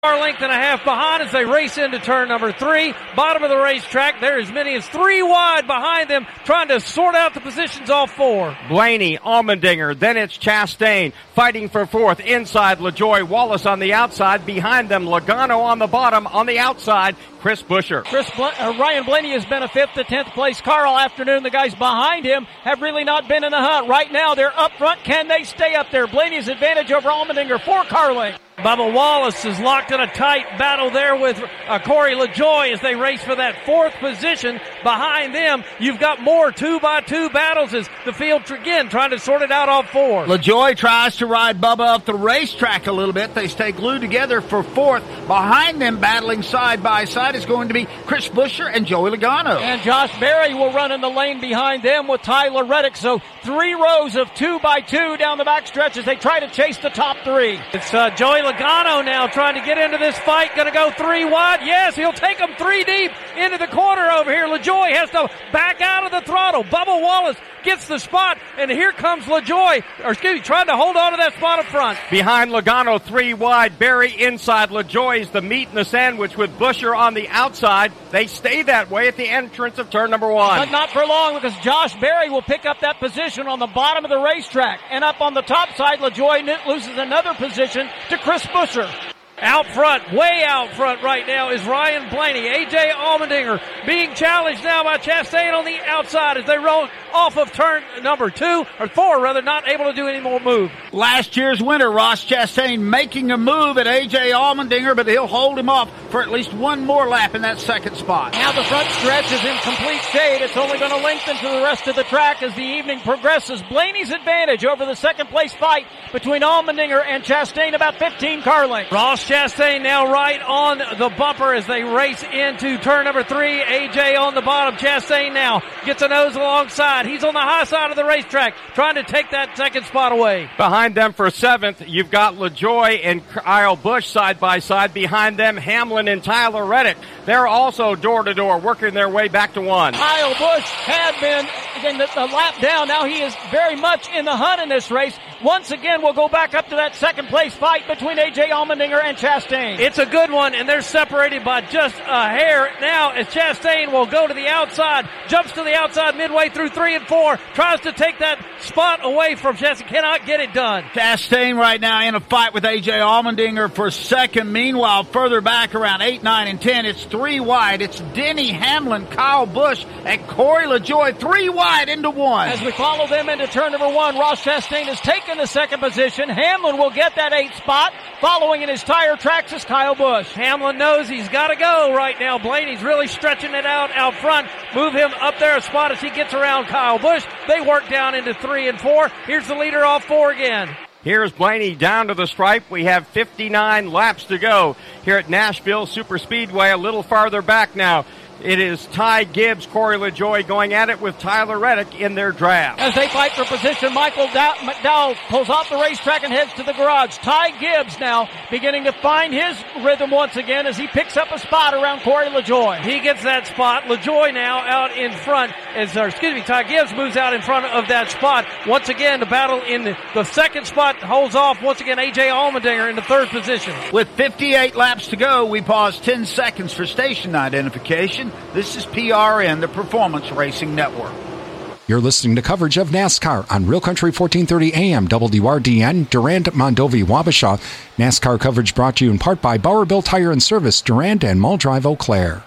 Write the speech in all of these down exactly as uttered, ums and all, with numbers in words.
Car length and a half behind as they race into turn number three. Bottom of the racetrack, there as many as three wide behind them, trying to sort out the positions off four. Blaney, Allmendinger, then it's Chastain fighting for fourth. Inside, LaJoie, Wallace on the outside. Behind them, Logano on the bottom. On the outside, Chris Buescher. Chris Bl- uh, Ryan Blaney has been a fifth to tenth place car all afternoon. The guys behind him have really not been in the hunt. Right now, they're up front. Can they stay up there? Blaney's advantage over Allmendinger, four car length. Bubba Wallace is locked in a tight battle there with uh, Corey LaJoie as they race for that fourth position. Behind them, you've got more two-by-two battles as the field again trying to sort it out off four. LaJoie tries to ride Bubba up the racetrack a little bit. They stay glued together for fourth. Behind them, battling side by side, is going to be Chris Buescher and Joey Logano. And Josh Berry will run in the lane behind them with Tyler Reddick. So three rows of two-by-two down the backstretch as they try to chase the top three. It's uh, Joey Logano now trying to get into this fight. Going to go three wide. Yes, he'll take them three deep into the corner over here. LaJoie has to back out of the throttle. Bubba Wallace gets the spot, and here comes LaJoie, or excuse me, trying to hold on to that spot up front. Behind Logano, three wide. Berry inside. LaJoie is the meat in the sandwich with Buescher on the outside. They stay that way at the entrance of turn number one. But not for long, because Josh Berry will pick up that position on the bottom of the racetrack. And up on the top side, LaJoie loses another position to Chris Buescher. Out front, way out front right now is Ryan Blaney. A J Allmendinger being challenged now by Chastain on the outside as they roll off of turn number two, or four rather, not able to do any more move. Last year's winner, Ross Chastain, making a move at A J Allmendinger, but he'll hold him off for at least one more lap in that second spot. Now the front stretch is in complete shade. It's only going to lengthen to the rest of the track as the evening progresses. Blaney's advantage over the second place fight between Allmendinger and Chastain, about fifteen car lengths. Ross Chastain now right on the bumper as they race into turn number three. A J on the bottom. Chastain now gets a nose alongside. He's on the high side of the racetrack trying to take that second spot away. Behind them for seventh, you've got LaJoie and Kyle Busch side by side. Behind them, Hamlin and Tyler Reddick. They're also door to door, working their way back to one. Kyle Busch had been in the, the lap down. Now he is very much in the hunt in this race. Once again, we'll go back up to that second place fight between A J Allmendinger and Chastain. It's a good one, and they're separated by just a hair. Now, as Chastain will go to the outside, jumps to the outside midway through three and four, tries to take that spot away from Chastain, cannot get it done. Chastain right now in a fight with A J Allmendinger for second. Meanwhile, further back around eight, nine, and ten, it's three wide. It's Denny Hamlin, Kyle Busch, and Corey LaJoie, three wide into one. As we follow them into turn number one, Ross Chastain has taken the second position. Hamlin will get that eighth spot. Following in his tire tracks is Kyle Busch. Hamlin knows he's got to go right now. Blaney's really stretching it out out front. Move him up there a spot as he gets around Kyle Busch. They work down into three and four. Here's the leader off four again. Here's Blaney down to the stripe. We have fifty-nine laps to go here at Nashville Superspeedway. A little farther back now, it is Ty Gibbs, Corey LaJoie going at it with Tyler Reddick in their draft. As they fight for position, Michael Dow- McDowell pulls off the racetrack and heads to the garage. Ty Gibbs now beginning to find his rhythm once again as he picks up a spot around Corey LaJoie. He gets that spot. LaJoie now out in front, as, or excuse me, Ty Gibbs moves out in front of that spot. Once again, the battle in the, the second spot holds off. Once again, A J Allmendinger in the third position. With fifty-eight laps to go, we pause ten seconds for station identification. This is P R N, the Performance Racing Network. You're listening to coverage of NASCAR on Real Country fourteen thirty A M, W R D N, Durand, Mondovi, Wabasha. NASCAR coverage brought to you in part by Bowerbill Tire and Service, Durand and Muldrive, Eau Claire.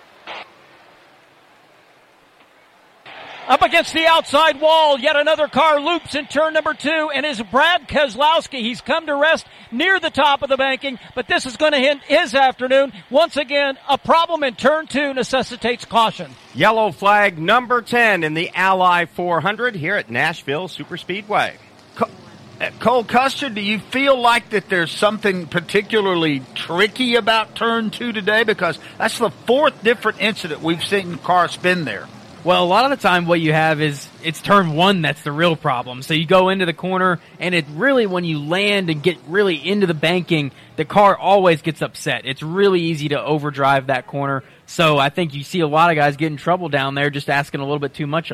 Up against the outside wall, yet another car loops in turn number two, and is Brad Keselowski. He's come to rest near the top of the banking, but this is going to hit his afternoon. Once again, a problem in turn two necessitates caution. Yellow flag number ten in the Ally four hundred here at Nashville Superspeedway. Cole Custer, do you feel like that there's something particularly tricky about turn two today? Because that's the fourth different incident we've seen cars spin there. Well, a lot of the time what you have is it's turn one that's the real problem. So you go into the corner, and it really, when you land and get really into the banking, the car always gets upset. It's really easy to overdrive that corner. So I think you see a lot of guys get in trouble down there just asking a little bit too much of it.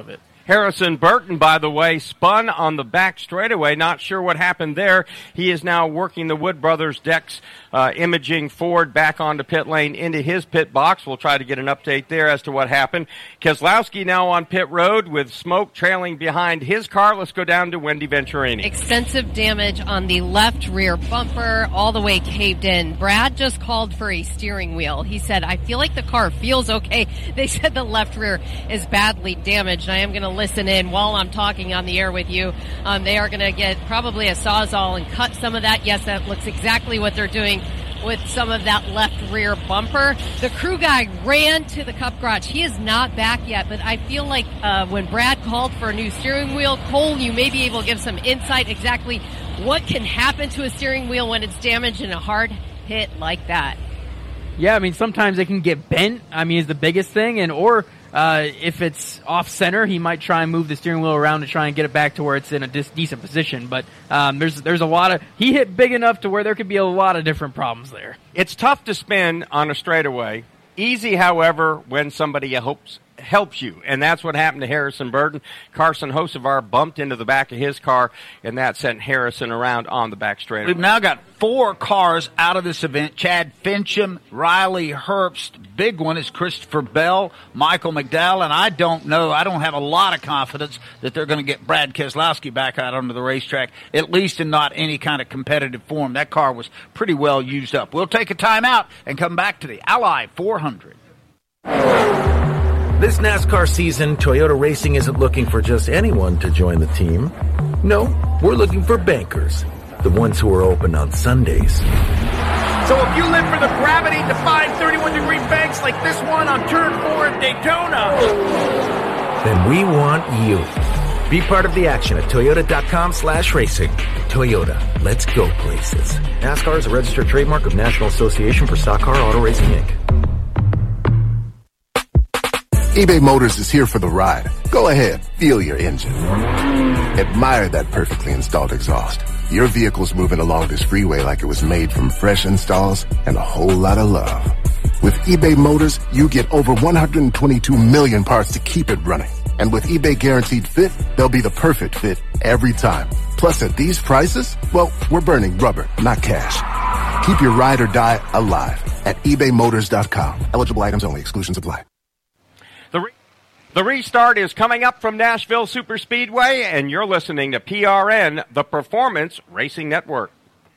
Harrison Burton, by the way, spun on the back straightaway. Not sure what happened there. He is now working the Wood Brothers decks, uh, imaging Ford back onto pit lane into his pit box. We'll try to get an update there as to what happened. Keselowski now on pit road with smoke trailing behind his car. Let's go down to Wendy Venturini. Extensive damage on the left rear bumper, all the way caved in. Brad just called for a steering wheel. He said, I feel like the car feels okay. They said the left rear is badly damaged. I am going to listen in while I'm talking on the air with you. Um, they are going to get probably a Sawzall and cut some of that. Yes, that looks exactly what they're doing with some of that left rear bumper. The crew guy ran to the Cup garage. He is not back yet, but I feel like uh, when Brad called for a new steering wheel, Cole, you may be able to give some insight exactly what can happen to a steering wheel when it's damaged in a hard hit like that. Yeah, I mean, sometimes it can get bent, I mean, is the biggest thing, and or Uh, if it's off center, he might try and move the steering wheel around to try and get it back to where it's in a dis- decent position. But um, there's there's a lot of he hit big enough to where there could be a lot of different problems there. It's tough to spin on a straightaway. Easy, however, when somebody helps helps you, and that's what happened to Harrison Burton. Carson Hocevar bumped into the back of his car, and that sent Harrison around on the back straightaway. We've now got four cars out of this event. Chad Fincham, Riley Herbst. Big one is Christopher Bell, Michael McDowell, and I don't know, I don't have a lot of confidence that they're going to get Brad Keselowski back out onto the racetrack, at least in not any kind of competitive form. That car was pretty well used up. We'll take a timeout and come back to the Ally four hundred. This NASCAR season, Toyota Racing isn't looking for just anyone to join the team. No, we're looking for bankers, the ones who are open on Sundays. So if you live for the gravity-defying thirty-one degree banks like this one on Turn four at Daytona, then we want you. Be part of the action at toyota.com slash racing. Toyota, let's go places. NASCAR is a registered trademark of National Association for Stock Car Auto Racing, Incorporated. eBay Motors is here for the ride. Go ahead, feel your engine. Admire that perfectly installed exhaust. Your vehicle's moving along this freeway like it was made from fresh installs and a whole lot of love. With eBay Motors, you get over one hundred twenty-two million parts to keep it running. And with eBay Guaranteed Fit, they'll be the perfect fit every time. Plus, at these prices, well, we're burning rubber, not cash. Keep your ride or die alive at ebay motors dot com. Eligible items only. Exclusions apply. The, re- the restart is coming up from Nashville Superspeedway, and you're listening to P R N, the Performance Racing Network.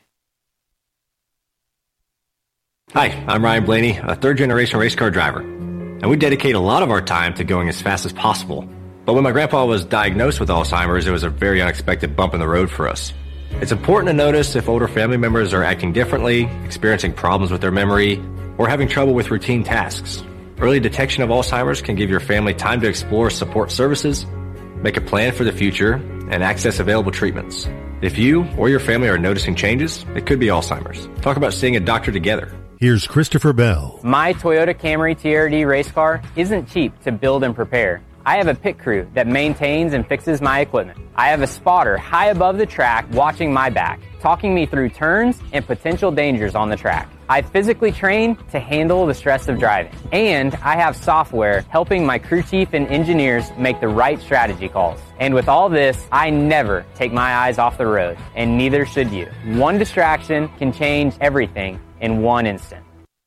Hi, I'm Ryan Blaney, a third-generation race car driver, and we dedicate a lot of our time to going as fast as possible. But when my grandpa was diagnosed with Alzheimer's, it was a very unexpected bump in the road for us. It's important to notice if older family members are acting differently, experiencing problems with their memory, or having trouble with routine tasks. Early detection of Alzheimer's can give your family time to explore support services, make a plan for the future, and access available treatments. If you or your family are noticing changes, it could be Alzheimer's. Talk about seeing a doctor together. Here's Christopher Bell. My Toyota Camry T R D race car isn't cheap to build and prepare. I have a pit crew that maintains and fixes my equipment. I have a spotter high above the track watching my back, talking me through turns and potential dangers on the track. I physically train to handle the stress of driving. And I have software helping my crew chief and engineers make the right strategy calls. And with all this, I never take my eyes off the road, and neither should you. One distraction can change everything in one instant.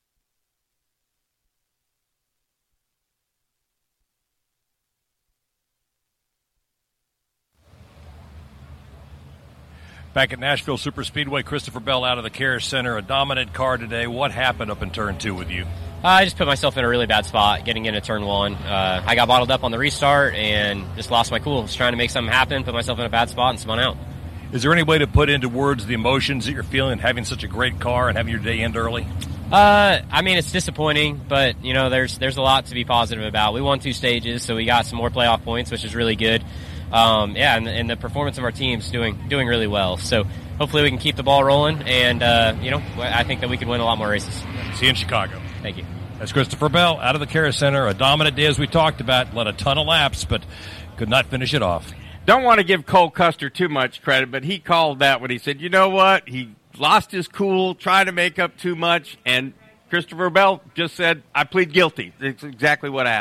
Back at Nashville Superspeedway, Christopher Bell out of the Care Center. A dominant car today. What happened up in turn two with you? Uh, I just put myself in a really bad spot getting into turn one. Uh, I got bottled up on the restart and just lost my cool. I was trying to make something happen, put myself in a bad spot, and spun out. Is there any way to put into words the emotions that you're feeling having such a great car and having your day end early? Uh, I mean, it's disappointing, but, you know, there's there's a lot to be positive about. We won two stages, so we got some more playoff points, which is really good. Um, yeah, and, and the performance of our team's doing doing really well. So hopefully we can keep the ball rolling, and, uh, you know, I think that we can win a lot more races. See you in Chicago. Thank you. That's Christopher Bell out of the Care Center. A dominant day, as we talked about. Led a ton of laps, but could not finish it off. Don't want to give Cole Custer too much credit, but he called that when he said, you know what, he lost his cool, trying to make up too much, and Christopher Bell just said, I plead guilty. That's exactly what happened.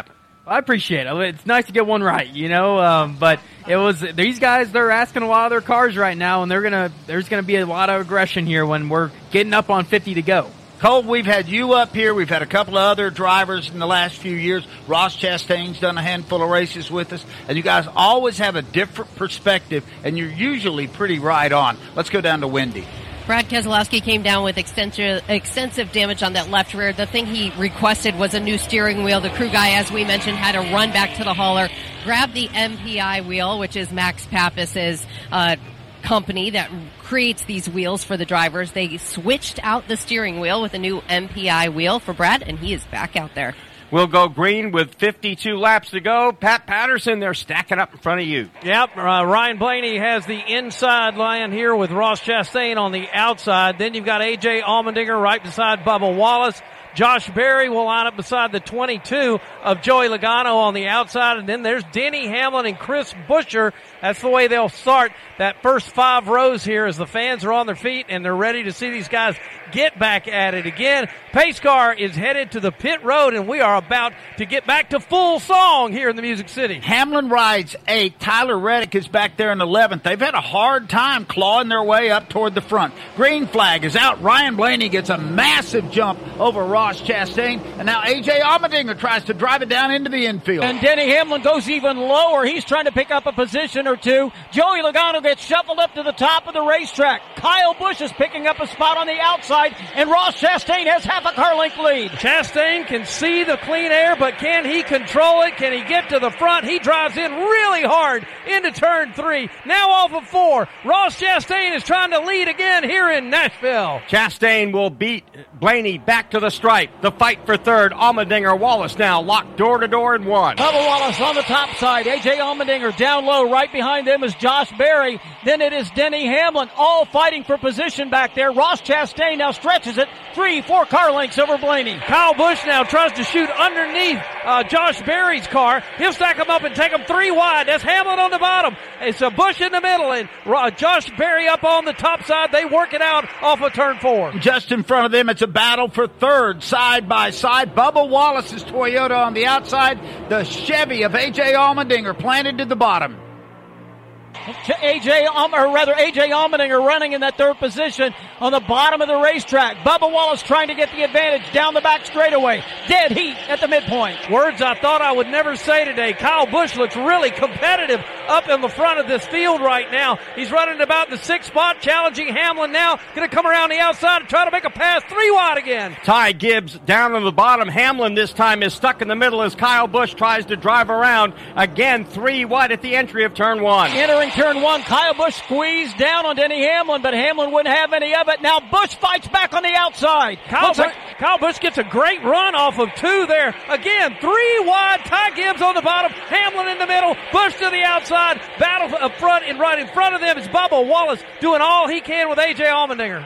I appreciate it. It's nice to get one right, you know. Um, but it was these guys. They're asking a lot of their cars right now, and they're gonna. There's gonna be a lot of aggression here when we're getting up on fifty to go. Cole, we've had you up here. We've had a couple of other drivers in the last few years. Ross Chastain's done a handful of races with us, and you guys always have a different perspective, and you're usually pretty right on. Let's go down to Wendy. Brad Keselowski came down with extensive, extensive damage on that left rear. The thing he requested was a new steering wheel. The crew guy, as we mentioned, had to run back to the hauler, grab the M P I wheel, which is Max Pappas's uh, company that creates these wheels for the drivers. They switched out the steering wheel with a new M P I wheel for Brad, and he is back out there. We'll go green with fifty-two laps to go. Pat Patterson, they're stacking up in front of you. Yep, uh, Ryan Blaney has the inside line here with Ross Chastain on the outside. Then you've got A J Allmendinger right beside Bubba Wallace. Josh Berry will line up beside the twenty-two of Joey Logano on the outside. And then there's Denny Hamlin and Chris Buescher. That's the way they'll start that first five rows here as the fans are on their feet and they're ready to see these guys get back at it again. Pace car is headed to the pit road, and we are about to get back to full song here in the Music City. Hamlin rides eight. Tyler Reddick is back there in eleventh. They've had a hard time clawing their way up toward the front. Green flag is out. Ryan Blaney gets a massive jump over Ross Chastain, and now A J Allmendinger tries to drive it down into the infield. And Denny Hamlin goes even lower. He's trying to pick up a position or two. Joey Logano gets shuffled up to the top of the racetrack. Kyle Busch is picking up a spot on the outside, and Ross Chastain has half a car length lead. Chastain can see the clean air, but can he control it? Can he get to the front? He drives in really hard into turn three. Now off of four. Ross Chastain is trying to lead again here in Nashville. Chastain will beat Blaney back to the stripe. The fight for third. Allmendinger, Wallace now locked door to door in one. Bubba Wallace on the top side. A J Allmendinger down low. Right behind them is Josh Berry. Then it is Denny Hamlin, all fighting for position back there. Ross Chastain now stretches it three, four car lengths over Blaney. Kyle Busch now tries to shoot underneath uh, Josh Berry's car. He'll stack them up and take them three wide. That's Hamlin on the bottom. It's a Busch in the middle, and uh, Josh Berry up on the top side. They work it out off of turn four. Just in front of them, it's a battle for third, side by side. Bubba Wallace's Toyota on the outside. The Chevy of A J Allmendinger planted to the bottom. A J, um, or rather A J Allmendinger running in that third position on the bottom of the racetrack. Bubba Wallace trying to get the advantage down the back straightaway. Dead heat at the midpoint. Words I thought I would never say today. Kyle Busch looks really competitive up in the front of this field right now. He's running about the sixth spot, challenging Hamlin now. Going to come around the outside and try to make a pass three wide again. Ty Gibbs down on the bottom. Hamlin this time is stuck in the middle as Kyle Busch tries to drive around. Again, three wide at the entry of turn one. Entering turn one, Kyle Busch squeezed down on Denny Hamlin, but Hamlin wouldn't have any of it. Now Busch fights back on the outside. Kyle, Bu- like- Kyle Busch gets a great run off of two there. Again, three wide. Ty Gibbs on the bottom, Hamlin in the middle, Busch to the outside. Battle up front, and right in front of them is Bubba Wallace doing all he can with A J Allmendinger.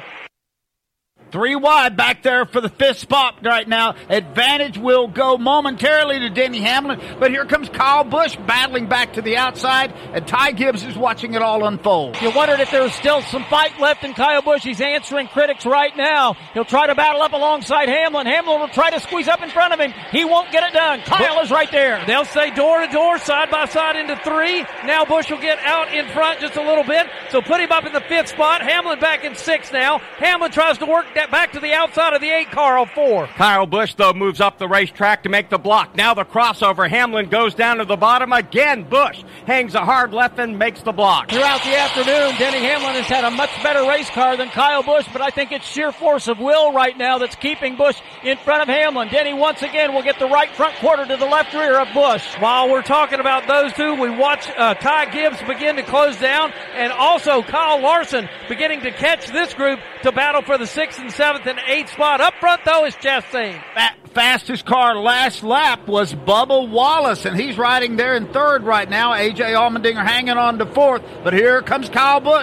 Three wide back there for the fifth spot right now. Advantage will go momentarily to Denny Hamlin, but here comes Kyle Busch battling back to the outside, and Ty Gibbs is watching it all unfold. You wondered if there was still some fight left in Kyle Busch. He's answering critics right now. He'll try to battle up alongside Hamlin. Hamlin will try to squeeze up in front of him. He won't get it done. Kyle is right there. They'll say door to door, side by side into three. Now Busch will get out in front just a little bit, so put him up in the fifth spot. Hamlin back in six now. Hamlin tries to work that back to the outside of the eight car of four. Kyle Busch, though, moves up the racetrack to make the block. Now the crossover. Hamlin goes down to the bottom. Again, Busch hangs a hard left and makes the block. Throughout the afternoon, Denny Hamlin has had a much better race car than Kyle Busch, but I think it's sheer force of will right now that's keeping Busch in front of Hamlin. Denny once again will get the right front quarter to the left rear of Busch. While we're talking about those two, we watch uh, Ty Gibbs begin to close down, and also Kyle Larson beginning to catch this group to battle for the sixth and seventh and eighth spot. Up front, though, is Chastain. Fastest car last lap was Bubba Wallace, and he's riding there in third right now. A J Allmendinger hanging on to fourth, but here comes Kyle Busch.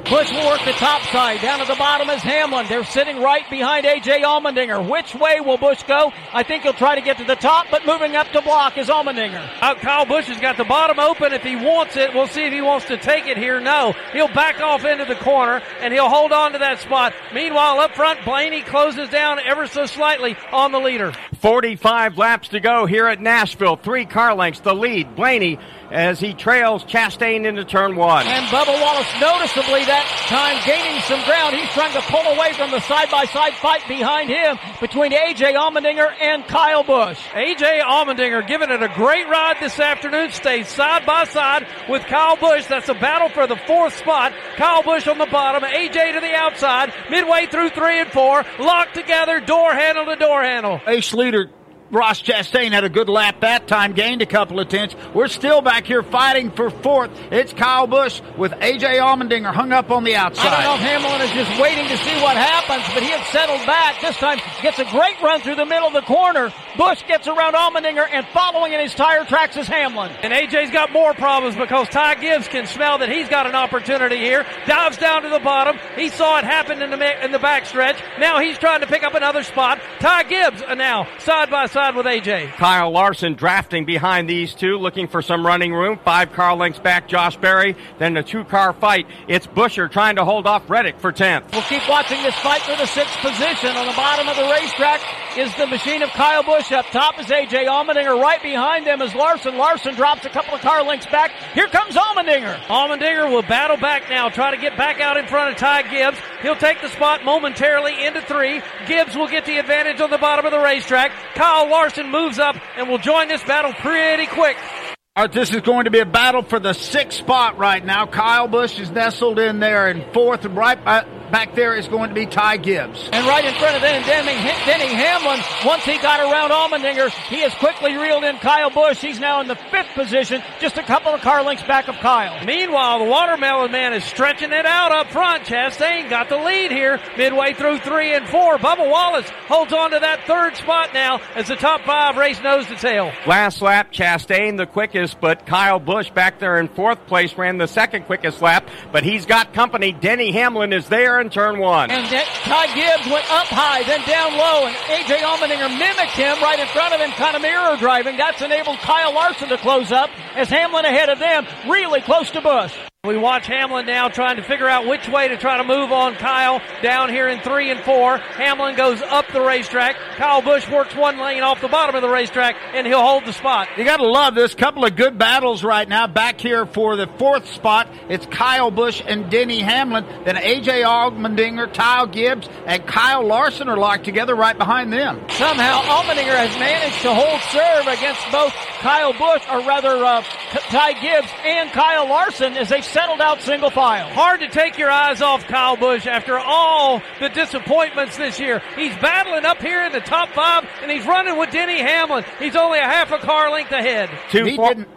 Busch will work the top side. Down at the bottom is Hamlin. They're sitting right behind A J Allmendinger. Which way will Busch go? I think he'll try to get to the top, but moving up to block is Allmendinger. Uh, Kyle Busch has got the bottom open if he wants it. We'll see if he wants to take it here. No. He'll back off into the corner, and he'll hold on to that spot. Meanwhile, up front, Blaney closes down ever so slightly on the leader. forty-five laps to go here at Nashville. Three car lengths, the lead. Blaney as he trails Chastain into turn one. And Bubba Wallace noticeably that time gaining some ground. He's trying to pull away from the side-by-side fight behind him between A J Allmendinger and Kyle Busch. A J Allmendinger giving it a great ride this afternoon. Stays side by side with Kyle Busch. That's a battle for the fourth spot. Kyle Busch on the bottom, A J to the outside, midway through three and four, locked together, door handle to door handle. Ace leader Ross Chastain had a good lap that time, gained a couple of tenths. We're still back here fighting for fourth. It's Kyle Busch with A J Allmendinger hung up on the outside. I don't know if Hamlin is just waiting to see what happens, but he had settled back. This time gets a great run through the middle of the corner. Busch gets around Allmendinger, and following in his tire tracks is Hamlin. And A J's got more problems because Ty Gibbs can smell that he's got an opportunity here. Dives down to the bottom. He saw it happen in the in the backstretch. Now he's trying to pick up another spot. Ty Gibbs uh, now side by side with A J. Kyle Larson drafting behind these two, looking for some running room. Five car lengths back, Josh Berry. Then a two-car fight. It's Buescher trying to hold off Reddick for tenth. We'll keep watching this fight for the sixth position. On the bottom of the racetrack is the machine of Kyle Busch. Up top is A J Allmendinger. Right behind them is Larson. Larson drops a couple of car lengths back. Here comes Allmendinger. Allmendinger will battle back now, try to get back out in front of Ty Gibbs. He'll take the spot momentarily into three. Gibbs will get the advantage on the bottom of the racetrack. Kyle Larson moves up and will join this battle pretty quick. All right, this is going to be a battle for the sixth spot right now. Kyle Busch is nestled in there in fourth, and right back there is going to be Ty Gibbs. And right in front of them, Denny, Denny Hamlin, once he got around Allmendinger, he has quickly reeled in Kyle Busch. He's now in the fifth position, just a couple of car lengths back of Kyle. Meanwhile, the Watermelon Man is stretching it out up front. Chastain got the lead here midway through three and four. Bubba Wallace holds on to that third spot now as the top five race nose to tail. Last lap, Chastain the quickest, but Kyle Busch back there in fourth place ran the second quickest lap, but he's got company. Denny Hamlin is there in turn one. And De- Ty Gibbs went up high, then down low, and A J Allmendinger mimicked him right in front of him, kind of mirror driving. That's enabled Kyle Larson to close up as Hamlin ahead of them, really close to Busch. We watch Hamlin now trying to figure out which way to try to move on Kyle down here in three and four. Hamlin goes up the racetrack. Kyle Busch works one lane off the bottom of the racetrack, and he'll hold the spot. You got to love this. Couple of good battles right now. Back here for the fourth spot, it's Kyle Busch and Denny Hamlin. Then A J Allmendinger, Ty Gibbs, and Kyle Larson are locked together right behind them. Somehow Allmendinger has managed to hold serve against both Kyle Busch, or rather uh, Ty Gibbs and Kyle Larson as they settled out single file. Hard to take your eyes off Kyle Busch after all the disappointments this year. He's battling up here in the top five, and he's running with Denny Hamlin. He's only a half a car length ahead. Two he for- didn't.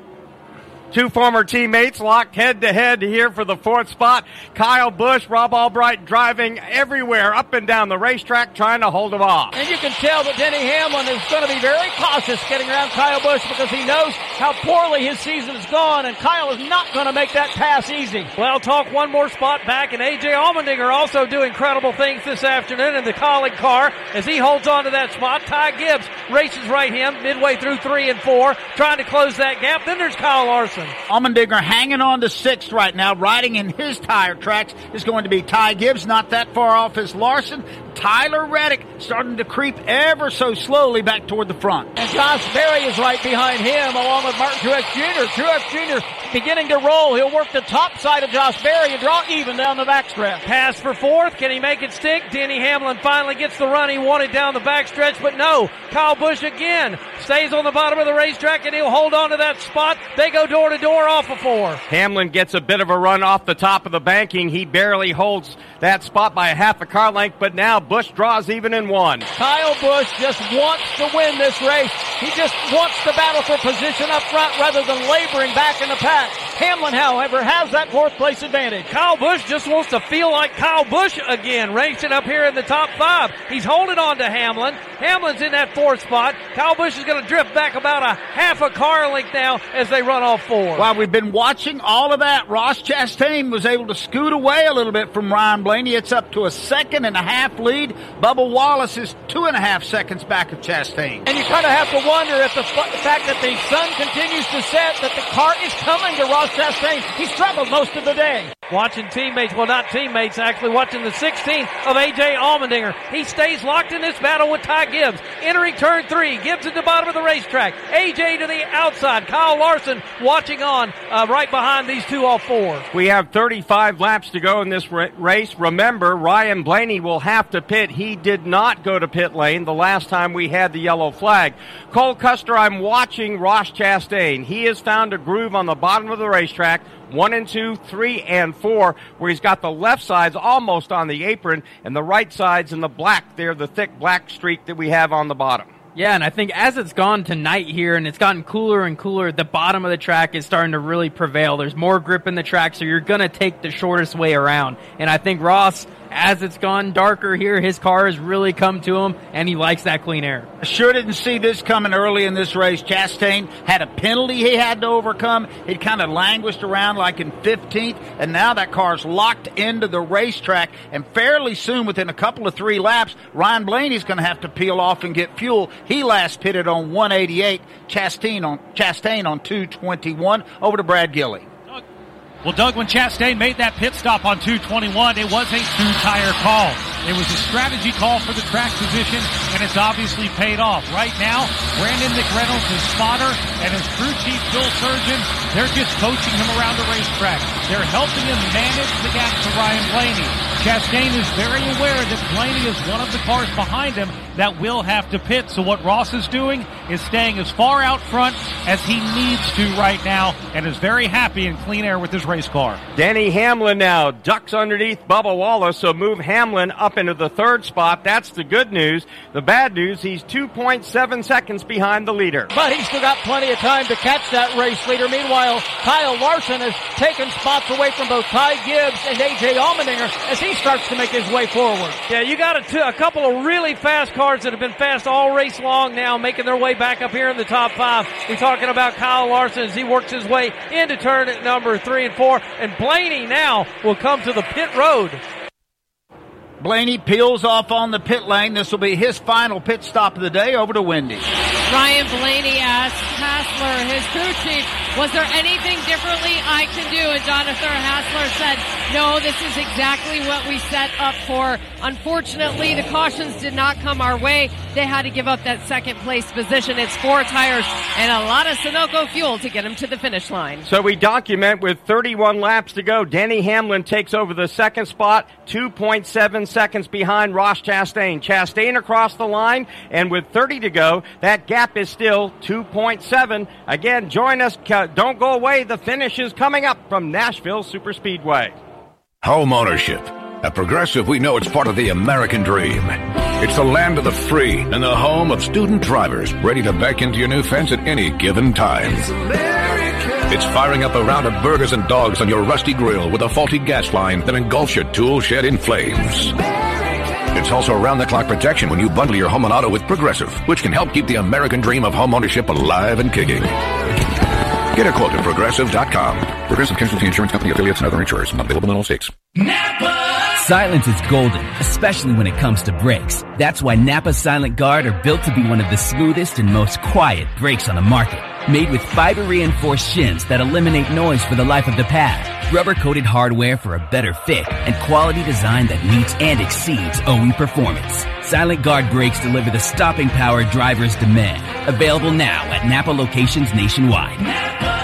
Two former teammates locked head-to-head here for the fourth spot. Kyle Busch, Rob Albright driving everywhere up and down the racetrack trying to hold him off. And you can tell that Denny Hamlin is going to be very cautious getting around Kyle Busch because he knows how poorly his season has gone, and Kyle is not going to make that pass easy. Well, talk one more spot back, and A J Allmendinger also doing incredible things this afternoon in the Kaulig car as he holds on to that spot. Ty Gibbs races right him midway through three and four, trying to close that gap. Then there's Kyle Larson. Allmendinger hanging on to sixth right now. Riding in his tire tracks is going to be Ty Gibbs, not that far off as Larson. Tyler Reddick starting to creep ever so slowly back toward the front. And Josh Berry is right behind him along with Martin Truex Junior Truex Junior beginning to roll. He'll work the top side of Josh Berry and draw even down the backstretch. Pass for fourth. Can he make it stick? Denny Hamlin finally gets the run he wanted down the backstretch, but no. Kyle Busch again stays on the bottom of the racetrack, and he'll hold on to that spot. They go door to door off of four. Hamlin gets a bit of a run off the top of the banking. He barely holds that spot by a half a car length, but now Busch draws even in one. Kyle Busch just wants to win this race. He just wants to battle for position up front rather than laboring back in the pack. Hamlin, however, has that fourth place advantage. Kyle Busch just wants to feel like Kyle Busch again, racing up here in the top five. He's holding on to Hamlin. Hamlin's in that fourth spot. Kyle Busch is going to drift back about a half a car length now as they run off four. While we've been watching all of that, Ross Chastain was able to scoot away a little bit from Ryan Blaney. It's up to a second and a half lead. Bubba Wallace is two and a half seconds back of Chastain. And you kind of have to wonder if the, f- the fact that the sun continues to set, that the car is coming to Ross Chastain. He's struggled most of the day. Watching teammates, well not teammates, actually watching the sixteen of A J Allmendinger. He stays locked in this battle with Ty Gibbs. Entering turn three, Gibbs at the bottom of the racetrack. A J to the outside. Kyle Larson watching on uh, right behind these two all four. We have thirty-five laps to go in this ra- race. Remember, Ryan Blaney will have to pit. He did not go to pit lane the last time we had the yellow flag. Cole Custer, I'm watching Ross Chastain. He has found a groove on the bottom of the racetrack. One and two, three and four, where he's got the left sides almost on the apron and the right sides in the black there, the thick black streak that we have on the bottom. Yeah, and I think as it's gone tonight here and it's gotten cooler and cooler, the bottom of the track is starting to really prevail. There's more grip in the track, so you're going to take the shortest way around. And I think Ross, as it's gone darker here, his car has really come to him, and he likes that clean air. I sure didn't see this coming early in this race. Chastain had a penalty he had to overcome. It kind of languished around like in fifteenth, and now that car's locked into the racetrack, and fairly soon, within a couple of three laps, Ryan Blaney's going to have to peel off and get fuel. He last pitted on one eighty-eight, Chastain on, Chastain on two twenty-one. Over to Brad Gilley. Well, Doug, when Chastain made that pit stop on two twenty-one, it was a two-tire call. It was a strategy call for the track position, and it's obviously paid off. Right now, Brandon McReynolds, his spotter, and his crew chief, Phil Surgeon, they're just coaching him around the racetrack. They're helping him manage the gap to Ryan Blaney. Chastain is very aware that Blaney is one of the cars behind him that will have to pit. So what Ross is doing is staying as far out front as he needs to right now, and is very happy in clean air with his race car. Denny Hamlin now ducks underneath Bubba Wallace, so move Hamlin up into the third spot. That's the good news. The bad news, he's two point seven seconds behind the leader. But he's still got plenty of time to catch that race leader. Meanwhile, Kyle Larson has taken spots away from both Ty Gibbs and A J Allmendinger as he starts to make his way forward. Yeah, you got a, two, a couple of really fast cars that have been fast all race long now, making their way back up here in the top five. We're talking about Kyle Larson as he works his way into turn at number three and four. And Blaney now will come to the pit road. Blaney peels off on the pit lane. This will be his final pit stop of the day. Over to Wendy. Ryan Blaney asked Hassler, his crew chief, was there anything differently I can do? And Jonathan Hassler said, no, this is exactly what we set up for. Unfortunately, the cautions did not come our way. They had to give up that second place position. It's four tires and a lot of Sunoco fuel to get him to the finish line. So we document with thirty-one laps to go, Denny Hamlin takes over the second spot, two point seven seconds behind Ross Chastain. Chastain across the line, and with thirty to go, that gap is still two point seven. Again, join us. Don't go away. The finish is coming up from Nashville Superspeedway. Home ownership. At Progressive, we know it's part of the American dream. It's the land of the free and the home of student drivers ready to back into your new fence at any given time. It's firing up a round of burgers and dogs on your rusty grill with a faulty gas line that engulfs your tool shed in flames. It's also around-the-clock protection when you bundle your home and auto with Progressive, which can help keep the American dream of home ownership alive and kicking. Get a quote at Progressive dot com. Progressive Casualty Insurance Company affiliates and other insurers. Not available in all states. Napa! Silence is golden, especially when it comes to brakes. That's why Napa Silent Guard are built to be one of the smoothest and most quiet brakes on the market. Made with fiber-reinforced shims that eliminate noise for the life of the pad, rubber-coated hardware for a better fit, and quality design that meets and exceeds O E performance. Silent Guard brakes deliver the stopping power drivers demand. Available now at Napa locations nationwide. Napa!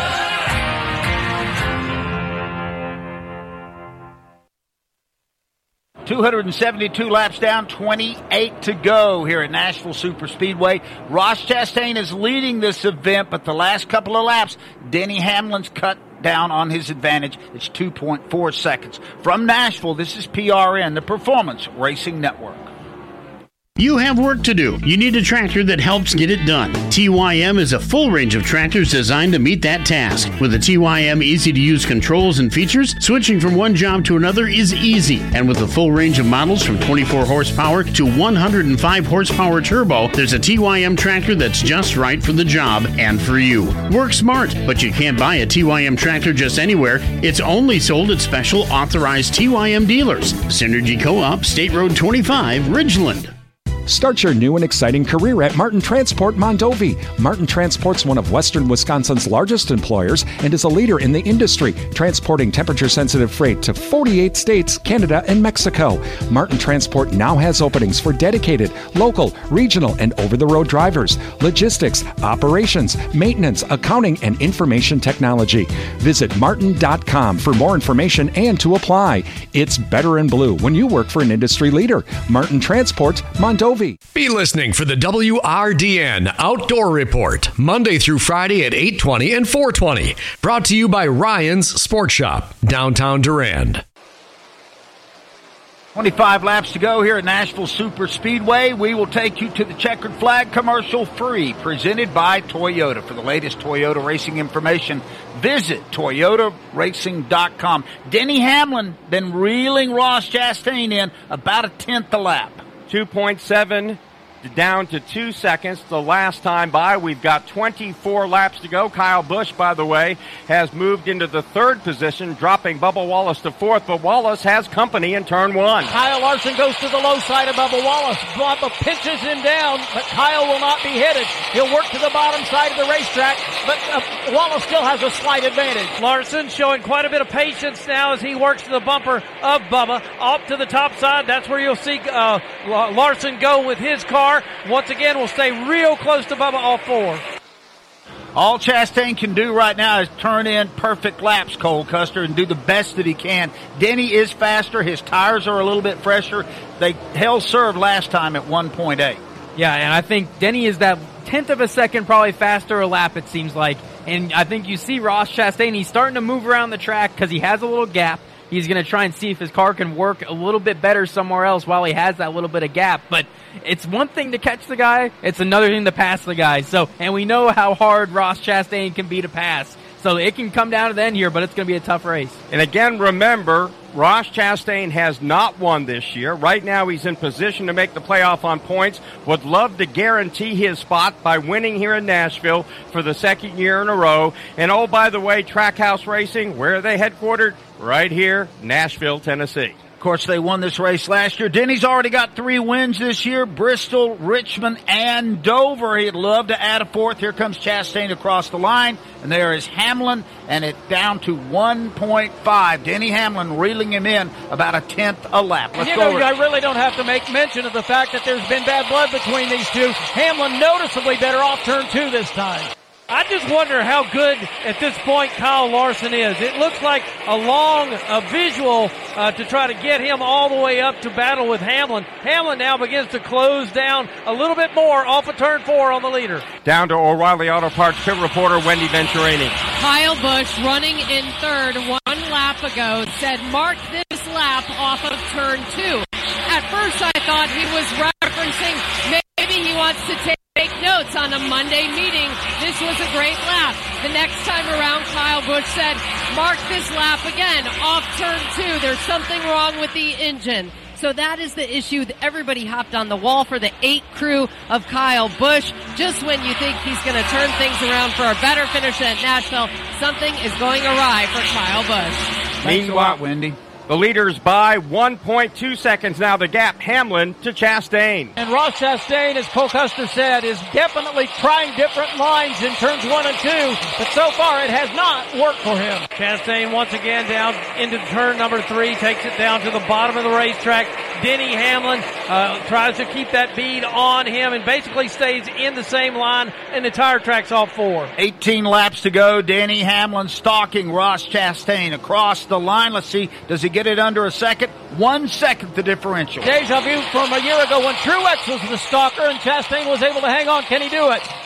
two hundred seventy-two laps down, twenty-eight to go here at Nashville Superspeedway. Ross Chastain is leading this event, but the last couple of laps, Denny Hamlin's cut down on his advantage. It's two point four seconds. From Nashville, this is P R N, the Performance Racing Network. You have work to do. You need a tractor that helps get it done. T Y M is a full range of tractors designed to meet that task. With the T Y M easy-to-use controls and features, switching from one job to another is easy. And with a full range of models from twenty-four horsepower to one hundred five horsepower turbo, there's a T Y M tractor that's just right for the job and for you. Work smart, but you can't buy a T Y M tractor just anywhere. It's only sold at special authorized T Y M dealers. Synergy Co-op, State Road twenty-five, Ridgeland. Start your new and exciting career at Martin Transport Mondovi. Martin Transport's one of Western Wisconsin's largest employers and is a leader in the industry, transporting temperature-sensitive freight to forty-eight states, Canada, and Mexico. Martin Transport now has openings for dedicated, local, regional, and over-the-road drivers, logistics, operations, maintenance, accounting, and information technology. Visit martin dot com for more information and to apply. It's better in blue when you work for an industry leader. Martin Transport Mondovi. Be listening for the W R D N Outdoor Report, Monday through Friday at eight twenty and four twenty. Brought to you by Ryan's Sports Shop, downtown Durand. twenty-five laps to go here at Nashville Super Speedway. We will take you to the checkered flag commercial free, presented by Toyota. For the latest Toyota racing information, visit toyota racing dot com. Denny Hamlin been reeling Ross Chastain in about a tenth a lap. two point seven down to two seconds the last time by. We've got twenty-four laps to go. Kyle Busch, by the way, has moved into the third position, dropping Bubba Wallace to fourth, but Wallace has company in turn one. Kyle Larson goes to the low side of Bubba Wallace. Bubba pinches him down, but Kyle will not be headed. He'll work to the bottom side of the racetrack, but uh, Wallace still has a slight advantage. Larson showing quite a bit of patience now as he works to the bumper of Bubba. Off to the top side, that's where you'll see uh, Larson go with his car. Once again, we'll stay real close to Bubba, all four. All Chastain can do right now is turn in perfect laps, Cole Custer, and do the best that he can. Denny is faster. His tires are a little bit fresher. They held serve last time at one point eight. Yeah, and I think Denny is that tenth of a second probably faster a lap, it seems like. And I think you see Ross Chastain, he's starting to move around the track because he has a little gap. He's going to try and see if his car can work a little bit better somewhere else while he has that little bit of gap. But it's one thing to catch the guy. It's another thing to pass the guy. So, and we know how hard Ross Chastain can be to pass. So it can come down to the end here, but it's going to be a tough race. And again, remember, Ross Chastain has not won this year. Right now he's in position to make the playoff on points. Would love to guarantee his spot by winning here in Nashville for the second year in a row. And oh, by the way, Trackhouse Racing, where are they headquartered? Right here, Nashville, Tennessee. Of course, they won this race last year. Denny's already got three wins this year, Bristol, Richmond, and Dover. He'd love to add a fourth. Here comes Chastain across the line, and there is Hamlin, and it's down to one point five. Denny Hamlin reeling him in about a tenth a lap. Let's you go. know, I really don't have to make mention of the fact that there's been bad blood between these two. Hamlin noticeably better off turn two this time. I just wonder how good at this point Kyle Larson is. It looks like a long a visual uh, to try to get him all the way up to battle with Hamlin. Hamlin now begins to close down a little bit more off of turn four on the leader. Down to O'Reilly Auto Parts pit reporter Wendy Venturini. Kyle Busch running in third one lap ago said, mark this lap off of turn two. At first I thought he was referencing maybe he wants to take Take notes on a Monday meeting. This was a great lap. The next time around, Kyle Busch said, mark this lap again, off turn two. There's something wrong with the engine. So that is the issue. Everybody hopped on the wall for the eight crew of Kyle Busch. Just when you think he's going to turn things around for a better finish at Nashville, something is going awry for Kyle Busch. Thanks a lot, Wendy. The leaders by one point two seconds now. The gap, Hamlin to Chastain. And Ross Chastain, as Cole Custer said, is definitely trying different lines in turns one and two, but so far it has not worked for him. Chastain once again down into turn number three, takes it down to the bottom of the racetrack. Denny Hamlin uh, tries to keep that bead on him and basically stays in the same line, and the tire track's off four. eighteen laps to go. Denny Hamlin stalking Ross Chastain across the line. Let's see, does he get it under a second? One second the differential. Deja vu from a year ago when Truex was the stalker and Chastain was able to hang on. Can he do it?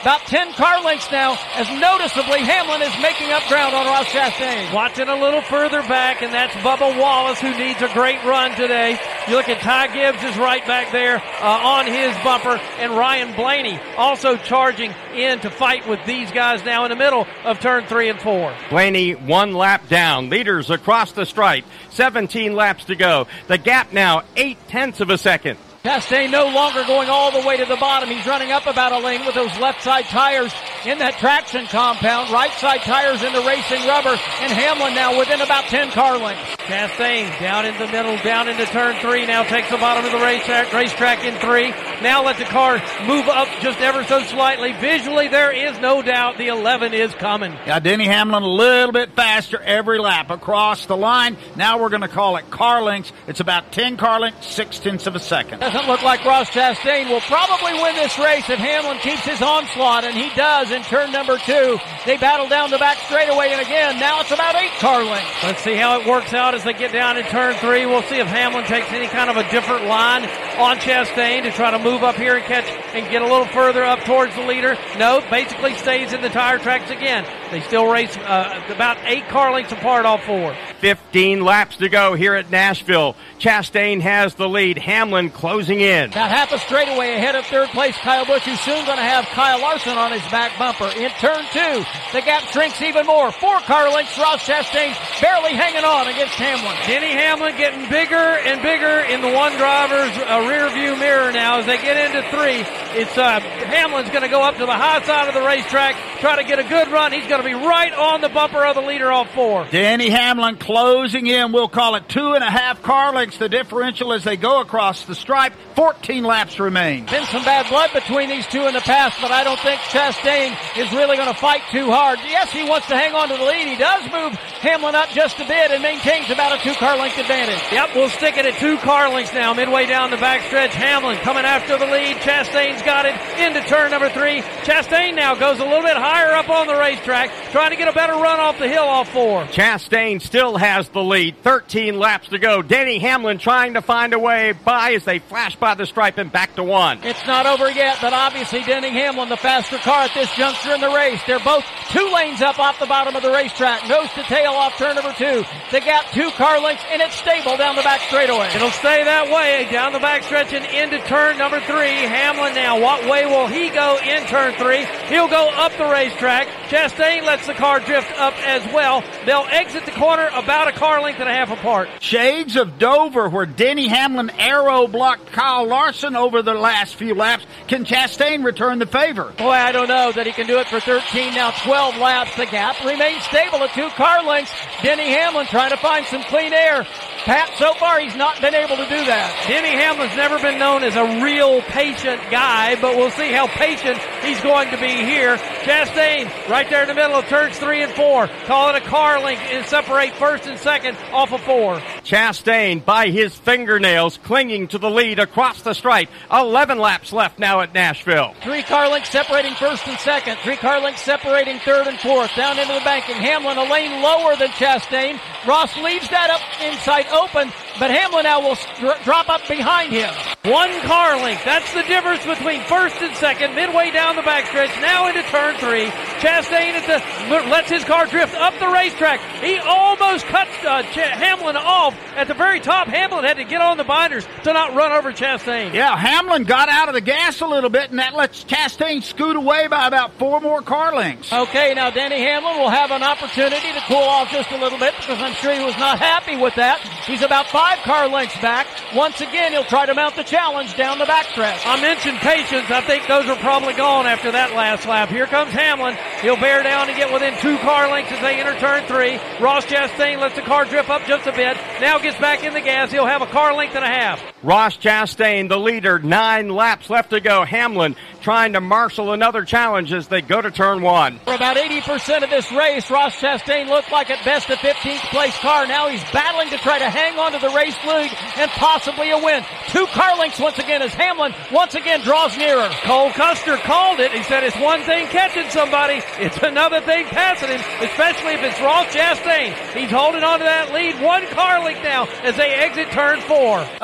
About ten car lengths now, as noticeably Hamlin is making up ground on Ross Chastain. Watching a little further back, and that's Bubba Wallace, who needs a great run today. You look at Ty Gibbs is right back there uh, on his bumper, and Ryan Blaney also charging in to fight with these guys now in the middle of turn three and four. Blaney one lap down. Leaders across the stripe. seventeen laps to go. The gap now eight tenths of a second. Chastain no longer going all the way to the bottom. He's running up about a lane with those left side tires in that traction compound. Right side tires in the racing rubber. And Hamlin now within about ten car lengths. Chastain down in the middle, down into turn three. Now takes the bottom of the racetrack, racetrack in three. Now let the car move up just ever so slightly. Visually, there is no doubt the eleven is coming. Yeah, Denny Hamlin a little bit faster every lap across the line. Now we're going to call it car lengths. It's about ten car lengths, six tenths of a second. Doesn't look like Ross Chastain will probably win this race if Hamlin keeps his onslaught, and he does in turn number two. They battle down the back straightaway, and again, now it's about eight car lengths. Let's see how it works out as they get down in turn three. We'll see if Hamlin takes any kind of a different line on Chastain to try to move up here and catch and get a little further up towards the leader. No, basically stays in the tire tracks again. They still race uh, about eight car lengths apart, all four. fifteen laps to go here at Nashville. Chastain has the lead. Hamlin closing in. About half a straightaway ahead of third place Kyle Busch, who's soon going to have Kyle Larson on his back bumper. In turn two, the gap shrinks even more. Four car lengths. Ross Chastain barely hanging on against Hamlin. Denny Hamlin getting bigger and bigger in the one driver's uh, rear view mirror now as they get into three. It's uh, Hamlin's going to go up to the high side of the racetrack, try to get a good run. He's going to be right on the bumper of the leader off four. Denny Hamlin closing in. We'll call it two and a half car lengths. The differential as they go across the stripe. fourteen laps remain. Been some bad blood between these two in the past, but I don't think Chastain is really going to fight too hard. Yes, he wants to hang on to the lead. He does move Hamlin up just a bit and maintains about a two car length advantage. Yep, we'll stick it at two car lengths now. Midway down the backstretch, Hamlin coming after the lead. Chastain's got it into turn number three. Chastain now goes a little bit higher up on the racetrack, trying to get a better run off the hill off four. Chastain still has the lead. thirteen laps to go. Denny Hamlin trying to find a way by as they flash by the stripe and back to one. It's not over yet, but obviously Denny Hamlin, the faster car at this juncture in the race. They're both two lanes up off the bottom of the racetrack. Nose to tail off turn number two. They got two car lengths, and it's stable down the back straightaway. It'll stay that way down the backstretch and into turn number three. Hamlin now, what way will he go in turn three? He'll go up the racetrack. Chastain lets the car drift up as well. They'll exit the corner about a car length and a half apart. Shades of Dover, where Denny Hamlin aero blocked Kyle Larson over the last few laps. Can Chastain return the favor? Boy, I don't know that he can do it for thirteen, now twelve laps. The gap remains stable at two car lengths. Denny Hamlin trying to find some clean air. Pat, so far he's not been able to do that. Denny Hamlin's never been known as a real patient guy, but we'll see how patient he's going to be here. Chastain right there in the middle of turns three and four. Call it a car length and separate first and second off of four. Chastain by his fingernails clinging to the lead across the stripe. eleven laps left now at Nashville. Three car lengths separating first and second. Three car lengths separating third and fourth. Down into the banking. Hamlin a lane lower than Chastain. Ross leaves that up inside open, but Hamlin now will st- drop up behind him. One car length. That's the difference between first and second. Midway down the backstretch. Now into turn three. Chastain at the, lets his car drift up the racetrack. He almost cuts uh, Ch- Hamlin off at the very top. Hamlin had to get on the binders to not run over Chastain. Yeah, Hamlin got out of the gas a little bit, and that lets Chastain scoot away by about four more car lengths. Okay, now Denny Hamlin will have an opportunity to cool off just a little bit because I'm sure he was not happy with that. He's about five car lengths back. Once again, he'll try to mount the challenge down the backstretch. I mentioned patience. I think those are probably gone after that last lap. Here comes Hamlin. He'll bear down to get within two car lengths as they enter turn three. Ross Chastain lets the car drift up just a bit. Now gets back in the gas. He'll have a car length and a half. Ross Chastain, the leader, nine laps left to go. Hamlin trying to marshal another challenge as they go to turn one. For about eighty percent of this race, Ross Chastain looked like at best a fifteenth place car. Now he's battling to try to hang on to the race lead and possibly a win. Two car lengths once again as Hamlin once again draws nearer. Cole Custer called it. He said it's one thing catching somebody, it's another thing passing him, especially if it's Ross Chastain. He's holding on to that lead. One car length now as they exit turn four. Up to this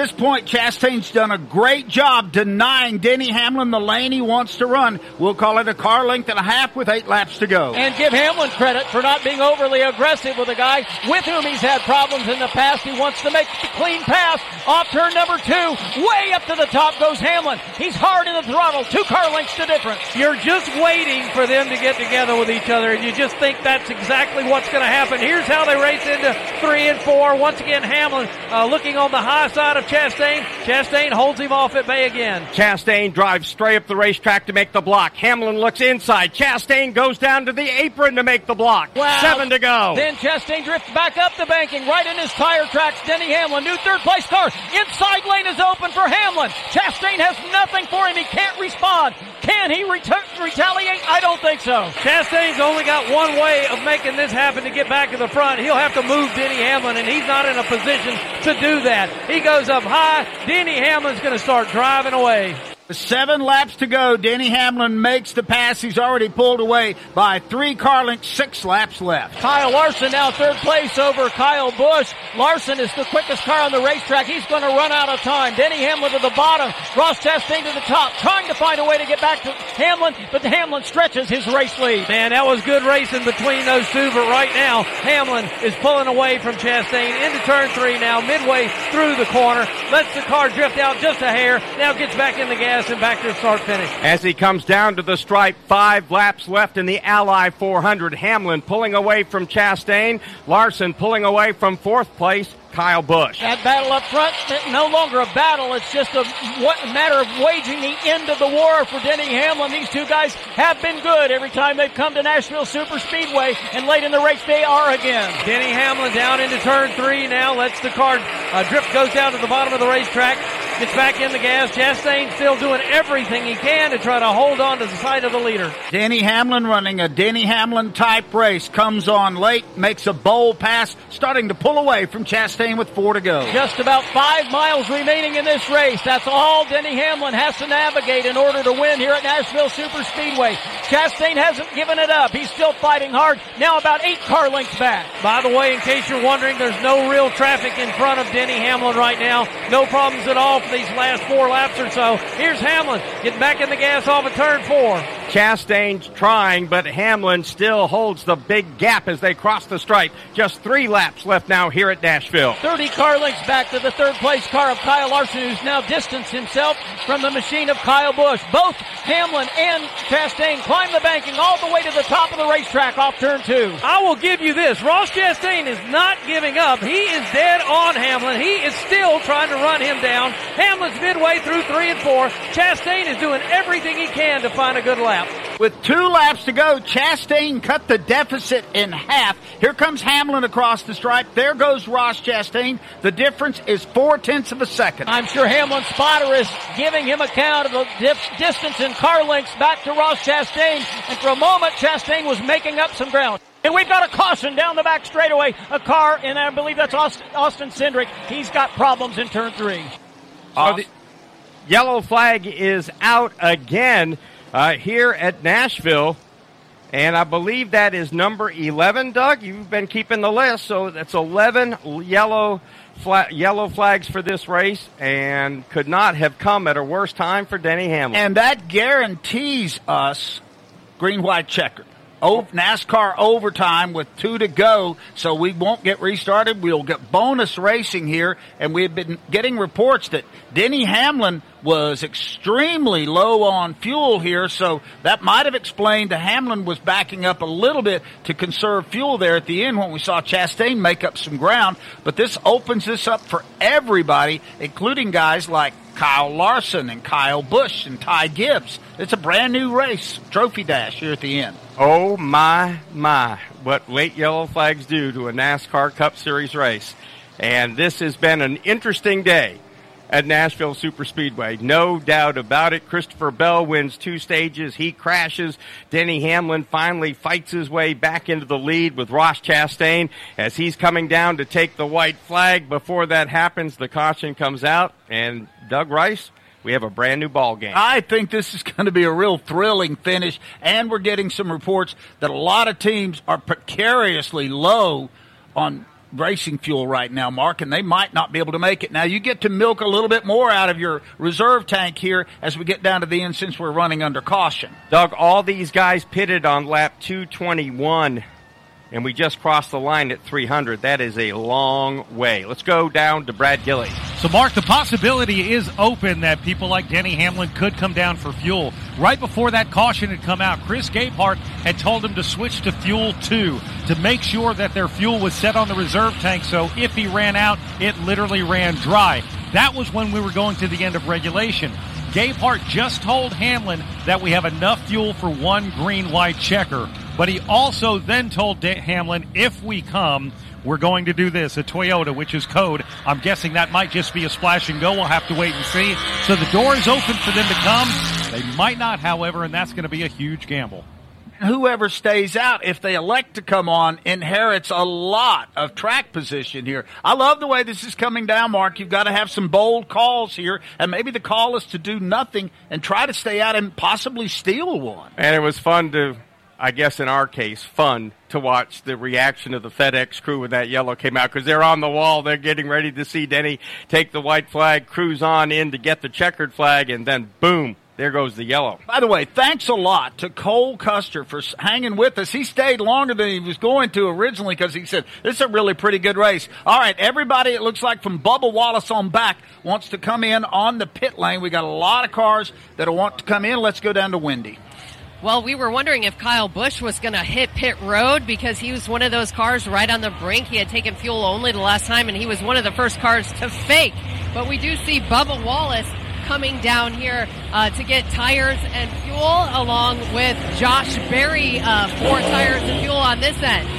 this point, Chastain's done a great job denying Denny Hamlin the lane he wants to run. We'll call it a car length and a half with eight laps to go. And give Hamlin credit for not being overly aggressive with a guy with whom he's had problems in the past. He wants to make the clean pass off turn number two. Way up to the top goes Hamlin. He's hard in the throttle. Two car lengths to difference. You're just waiting for them to get together with each other, and you just think that's exactly what's going to happen. Here's how they race into three and four. Once again, Hamlin uh, looking on the high side of Chastain. Chastain holds him off at bay again. Chastain drives straight up the racetrack to make the block. Hamlin looks inside. Chastain goes down to the apron to make the block. Wow. Seven to go. Then Chastain drifts back up the banking, right in his tire tracks. Denny Hamlin, new third place car. Inside lane is open for Hamlin. Chastain has nothing for him. He can't respond. Can he ret- retaliate? I don't think so. Chastain's only got one way of making this happen to get back to the front. He'll have to move Denny Hamlin, and he's not in a position to do that. He goes up high. Denny Hamlin's going to start driving away. Seven laps to go. Denny Hamlin makes the pass. He's already pulled away by three car lengths, six laps left. Kyle Larson now third place over Kyle Busch. Larson is the quickest car on the racetrack. He's going to run out of time. Denny Hamlin to the bottom. Ross Chastain to the top, trying to find a way to get back to Hamlin, but Hamlin stretches his race lead. Man, that was good racing between those two, but right now, Hamlin is pulling away from Chastain into turn three now, midway through the corner. Lets the car drift out just a hair. Now gets back in the gas and back to the start finish. As he comes down to the stripe, five laps left in the Ally four hundred. Hamlin pulling away from Chastain. Larson pulling away from fourth place, Kyle Busch. That battle up front, no longer a battle. It's just a what, matter of waging the end of the war for Denny Hamlin. These two guys have been good every time they've come to Nashville Super Speedway, and late in the race they are again. Denny Hamlin down into turn three now. Lets the car uh, drift, goes down to the bottom of the racetrack. Gets back in the gas. Chastain still doing everything he can to try to hold on to the side of the leader. Denny Hamlin running a Denny Hamlin type race. Comes on late, makes a bold pass, starting to pull away from Chastain with four to go. Just about five miles remaining in this race. That's all Denny Hamlin has to navigate in order to win here at Nashville Super Speedway. Chastain hasn't given it up. He's still fighting hard. Now about eight car lengths back. By the way, in case you're wondering, there's no real traffic in front of Denny Hamlin right now. No problems at all for these last four laps or so. Here's Hamlin getting back in the gas off of turn four. Chastain's trying, but Hamlin still holds the big gap as they cross the stripe. Just three laps left now here at Nashville. thirty car lengths back to the third place car of Kyle Larson, who's now distanced himself from the machine of Kyle Busch. Both Hamlin and Chastain climb the banking all the way to the top of the racetrack off turn two. I will give you this. Ross Chastain is not giving up. He is dead on Hamlin. He is still trying to run him down. Hamlin's midway through three and four. Chastain is doing everything he can to find a good lap. With two laps to go, Chastain cut the deficit in half. Here comes Hamlin across the stripe. There goes Ross Chastain. The difference is four-tenths of a second. I'm sure Hamlin's spotter is giving him account of the dif- distance in car lengths back to Ross Chastain. And for a moment, Chastain was making up some ground. And we've got a caution down the back straightaway. A car, and I believe that's Austin, Austin Cindric. He's got problems in turn three. So the yellow flag is out again uh, here at Nashville. And I believe that is number eleven, Doug. You've been keeping the list, so that's eleven yellow flag, yellow flags for this race, and could not have come at a worse time for Denny Hamlin. And that guarantees us green, white, checkered. Oh, NASCAR overtime with two to go, so we won't get restarted. We'll get bonus racing here, and we've been getting reports that Denny Hamlin was extremely low on fuel here, so that might have explained that Hamlin was backing up a little bit to conserve fuel there at the end when we saw Chastain make up some ground. But this opens this up for everybody, including guys like Kyle Larson and Kyle Busch and Ty Gibbs. It's a brand new race, trophy dash here at the end. Oh, my, my, what late yellow flags do to a NASCAR Cup Series race. And this has been an interesting day at Nashville Superspeedway. No doubt about it. Christopher Bell wins two stages. He crashes. Denny Hamlin finally fights his way back into the lead with Ross Chastain as he's coming down to take the white flag. Before that happens, the caution comes out, and Doug Rice, we have a brand new ball game. I think this is going to be a real thrilling finish, and we're getting some reports that a lot of teams are precariously low on racing fuel right now, Mark, and they might not be able to make it. Now, you get to milk a little bit more out of your reserve tank here as we get down to the end since we're running under caution. Doug, all these guys pitted on lap two twenty-one, and we just crossed the line at three hundred. That is a long way. Let's go down to Brad Gilley. So, Mark, the possibility is open that people like Denny Hamlin could come down for fuel. Right before that caution had come out, Chris Gabehart had told him to switch to Fuel two to make sure that their fuel was set on the reserve tank, so if he ran out, it literally ran dry. That was when we were going to the end of regulation. Gabehart just told Hamlin that we have enough fuel for one green-white checker, but he also then told De- Hamlin, if we come, we're going to do this, a Toyota, which is code. I'm guessing that might just be a splash and go. We'll have to wait and see. So the door is open for them to come. They might not, however, and that's going to be a huge gamble. Whoever stays out, if they elect to come on, inherits a lot of track position here. I love the way this is coming down, Mark. You've got to have some bold calls here, and maybe the call is to do nothing and try to stay out and possibly steal one. And it was fun to, I guess in our case, fun to watch the reaction of the FedEx crew when that yellow came out, because they're on the wall. They're getting ready to see Denny take the white flag, cruise on in to get the checkered flag, and then boom, there goes the yellow. By the way, thanks a lot to Cole Custer for hanging with us. He stayed longer than he was going to originally because he said, this is a really pretty good race. All right, everybody, it looks like from Bubba Wallace on back, wants to come in on the pit lane. We got a lot of cars that want to come in. Let's go down to Wendy. Well, we were wondering if Kyle Busch was going to hit pit road because he was one of those cars right on the brink. He had taken fuel only the last time, and he was one of the first cars to fake. But we do see Bubba Wallace coming down here uh, to get tires and fuel, along with Josh Berry, uh, for tires and fuel on this end.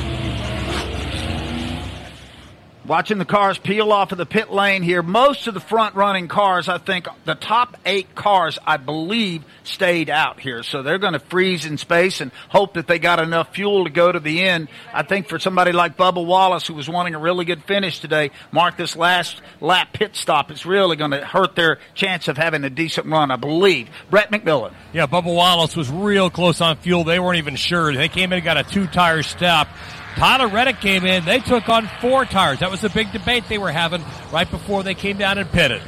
Watching the cars peel off of the pit lane here. Most of the front-running cars, I think, the top eight cars, I believe, stayed out here. So they're going to freeze in space and hope that they got enough fuel to go to the end. I think for somebody like Bubba Wallace, who was wanting a really good finish today, Mark, this last lap pit stop is really going to hurt their chance of having a decent run, I believe. Brett McMillan. Yeah, Bubba Wallace was real close on fuel. They weren't even sure. They came in and got a two-tire stop. Tyler Reddick came in. They took on four tires. That was the big debate they were having right before they came down and pitted.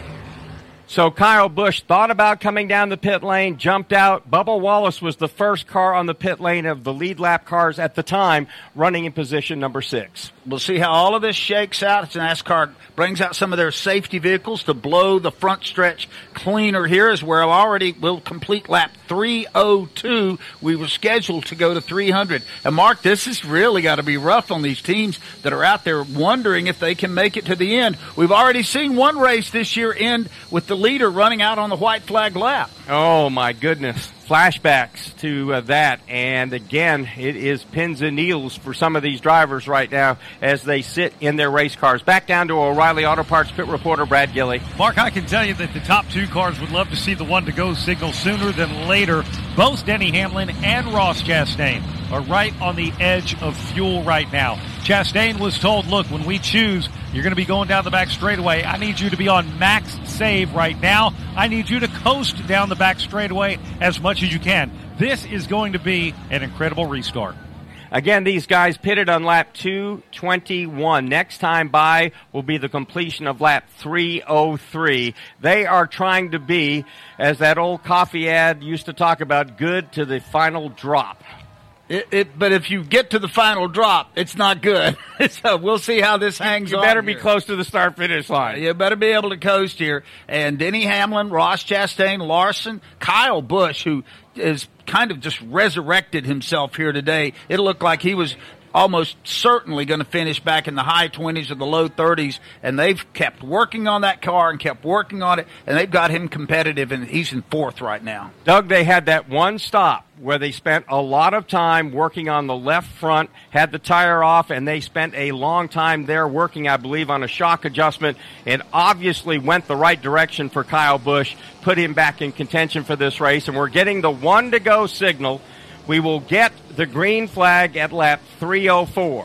So Kyle Busch thought about coming down the pit lane, jumped out. Bubba Wallace was the first car on the pit lane of the lead lap cars at the time, running in position number six. We'll see how all of this shakes out. It's NASCAR brings out some of their safety vehicles to blow the front stretch cleaner here, as we're already will complete lap three oh two. We were scheduled to go to three hundred. And Mark, this has really got to be rough on these teams that are out there wondering if they can make it to the end. We've already seen one race this year end with the leader running out on the white flag lap. Oh, my goodness. Flashbacks to uh, that. And again, it is pins and needles for some of these drivers right now as they sit in their race cars. Back down to O'Reilly Auto Parts pit reporter Brad Gilley. Mark, I can tell you that the top two cars would love to see the one to go signal sooner than later. Both Denny Hamlin and Ross Chastain are right on the edge of fuel right now. Chastain was told, look, when we choose, you're going to be going down the back straightaway. I need you to be on max save right now. I need you to coast down the back straightaway as much as you can. This is going to be an incredible restart. Again, these guys pitted on lap two twenty-one. Next time by will be the completion of lap three oh three. They are trying to be, as that old coffee ad used to talk about, good to the final drop. It, it, but if you get to the final drop, it's not good. So we'll see how this hangs you on. You better here. be close to the start-finish line. You better be able to coast here. And Denny Hamlin, Ross Chastain, Larson, Kyle Busch, who is kind of just resurrected himself here today. It looked like he was almost certainly going to finish back in the high twenties or the low thirties, and they've kept working on that car and kept working on it, and they've got him competitive, and he's in fourth right now. Doug, they had that one stop where they spent a lot of time working on the left front, had the tire off, and they spent a long time there working, I believe, on a shock adjustment, and obviously went the right direction for Kyle Busch, put him back in contention for this race, and we're getting the one-to-go signal. We will get the green flag at lap three oh four.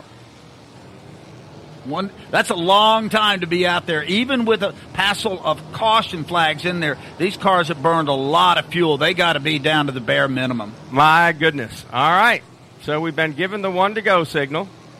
One, that's a long time to be out there, even with a passel of caution flags in there. These cars have burned a lot of fuel. They got to be down to the bare minimum. My goodness. All right. So we've been given the one-to-go signal.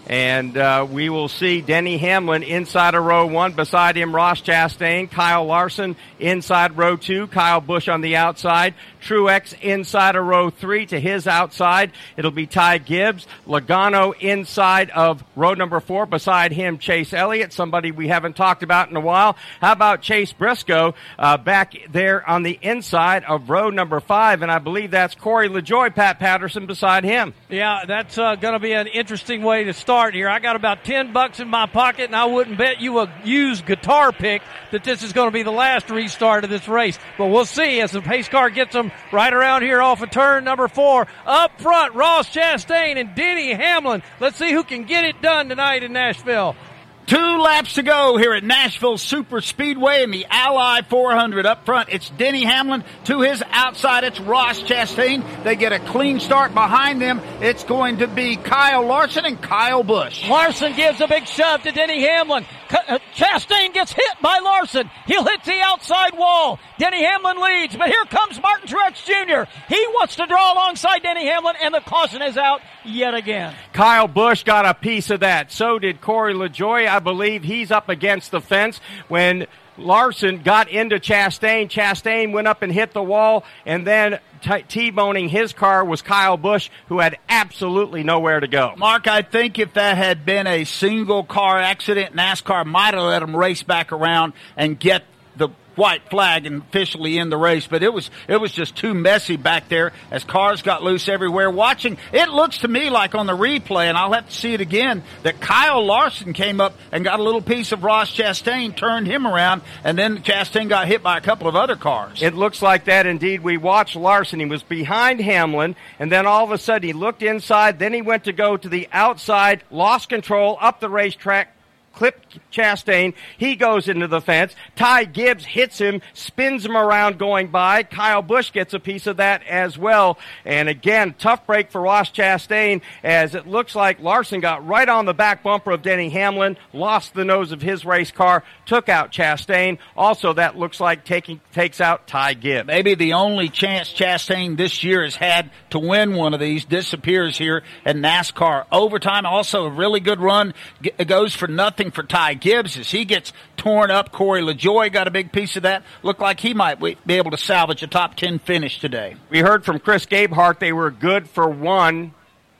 And uh, we will see Denny Hamlin inside of row one. Beside him, Ross Chastain. Kyle Larson inside row two. Kyle Busch on the outside. Truex inside of row three to his outside. It'll be Ty Gibbs. Logano inside of row number four. Beside him, Chase Elliott, somebody we haven't talked about in a while. How about Chase Briscoe uh, back there on the inside of row number five? And I believe that's Corey LaJoie, Pat Patterson, beside him. Yeah, that's uh, going to be an interesting way to start here. I got about ten bucks in my pocket, and I wouldn't bet you a used guitar pick that this is going to be the last restart of this race. But we'll see as the pace car gets them right around here off of turn number four. Up front, Ross Chastain and Denny Hamlin. Let's see who can get it done tonight in Nashville. Two laps to go here at Nashville Super Speedway in the Ally four hundred. Up front, it's Denny Hamlin. To his outside, it's Ross Chastain. They get a clean start behind them. It's going to be Kyle Larson and Kyle Busch. Larson gives a big shove to Denny Hamlin. Chastain gets hit by Larson. He'll hit the outside wall. Denny Hamlin leads, but here comes Martin Truex Junior He wants to draw alongside Denny Hamlin, and the caution is out yet again. Kyle Busch got a piece of that. So did Corey LaJoie. I believe he's up against the fence when Larson got into Chastain. Chastain went up and hit the wall, and then t- T-boning his car was Kyle Busch, who had absolutely nowhere to go. Mark, I think if that had been a single car accident, NASCAR might have let him race back around and get the white flag and officially in the race, but it was it was just too messy back there as cars got loose everywhere. Watching, it looks to me like on the replay, and I'll have to see it again, that Kyle Larson came up and got a little piece of Ross Chastain, turned him around, and then Chastain got hit by a couple of other cars. It looks like that indeed. We watched Larson. He was behind Hamlin, and then all of a sudden he looked inside, then he went to go to the outside, lost control up the racetrack, clipped Chastain. He goes into the fence. Ty Gibbs hits him, spins him around going by. Kyle Busch gets a piece of that as well. And again, tough break for Ross Chastain as it looks like Larson got right on the back bumper of Denny Hamlin, lost the nose of his race car, took out Chastain. Also, that looks like taking takes out Ty Gibbs. Maybe the only chance Chastain this year has had to win one of these disappears here at NASCAR overtime. Also, a really good run It goes for nothing for Ty Gibbs as he gets torn up. Corey LaJoie got a big piece of that. Looked like he might be able to salvage a top ten finish today. We heard from Chris Gabehart they were good for one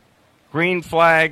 green flag,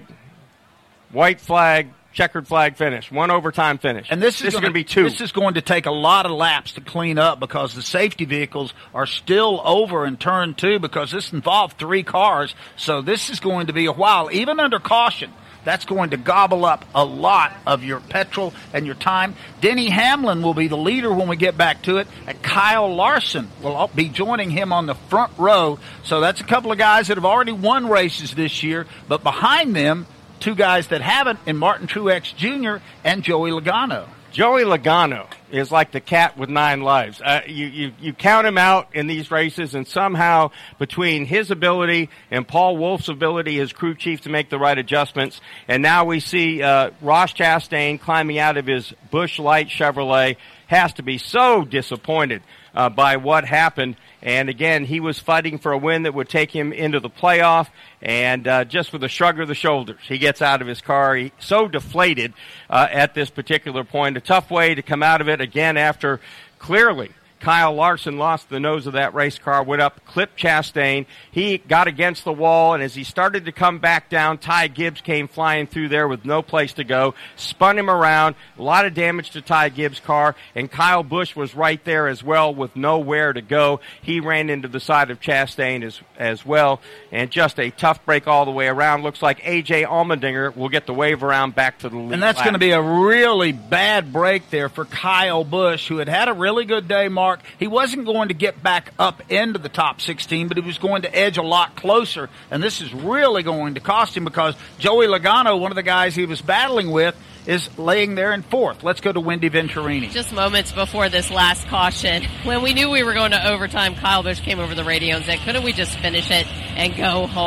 white flag, checkered flag finish, one overtime finish. And this is, this going to be two. This is going to take a lot of laps to clean up because the safety vehicles are still over in turn two because this involved three cars. So this is going to be a while, even under caution. That's going to gobble up a lot of your petrol and your time. Denny Hamlin will be the leader when we get back to it. And Kyle Larson will be joining him on the front row. So that's a couple of guys that have already won races this year. But behind them, two guys that haven't, in Martin Truex Junior and Joey Logano. Joey Logano is like the cat with nine lives. Uh, you, you, you count him out in these races, and somehow between his ability and Paul Wolf's ability, his crew chief, to make the right adjustments, and now we see uh, Ross Chastain climbing out of his Busch Light Chevrolet, has to be so disappointed uh, by what happened. And again, he was fighting for a win that would take him into the playoff. And uh, just with a shrug of the shoulders, he gets out of his car. He's so deflated uh, at this particular point. A tough way to come out of it again after clearly Kyle Larson lost the nose of that race car, went up, clipped Chastain. He got against the wall, and as he started to come back down, Ty Gibbs came flying through there with no place to go, spun him around, a lot of damage to Ty Gibbs' car, and Kyle Busch was right there as well with nowhere to go. He ran into the side of Chastain as, as well, and just a tough break all the way around. Looks like A J Allmendinger will get the wave around back to the lead. And that's going to be a really bad break there for Kyle Busch, who had had a really good day, Mark. He wasn't going to get back up into the top sixteen, but he was going to edge a lot closer, and this is really going to cost him because Joey Logano, one of the guys he was battling with, is laying there in fourth. Let's go to Wendy Venturini. Just moments before this last caution, when we knew we were going to overtime, Kyle Busch came over the radio and said, couldn't we just finish it and go home?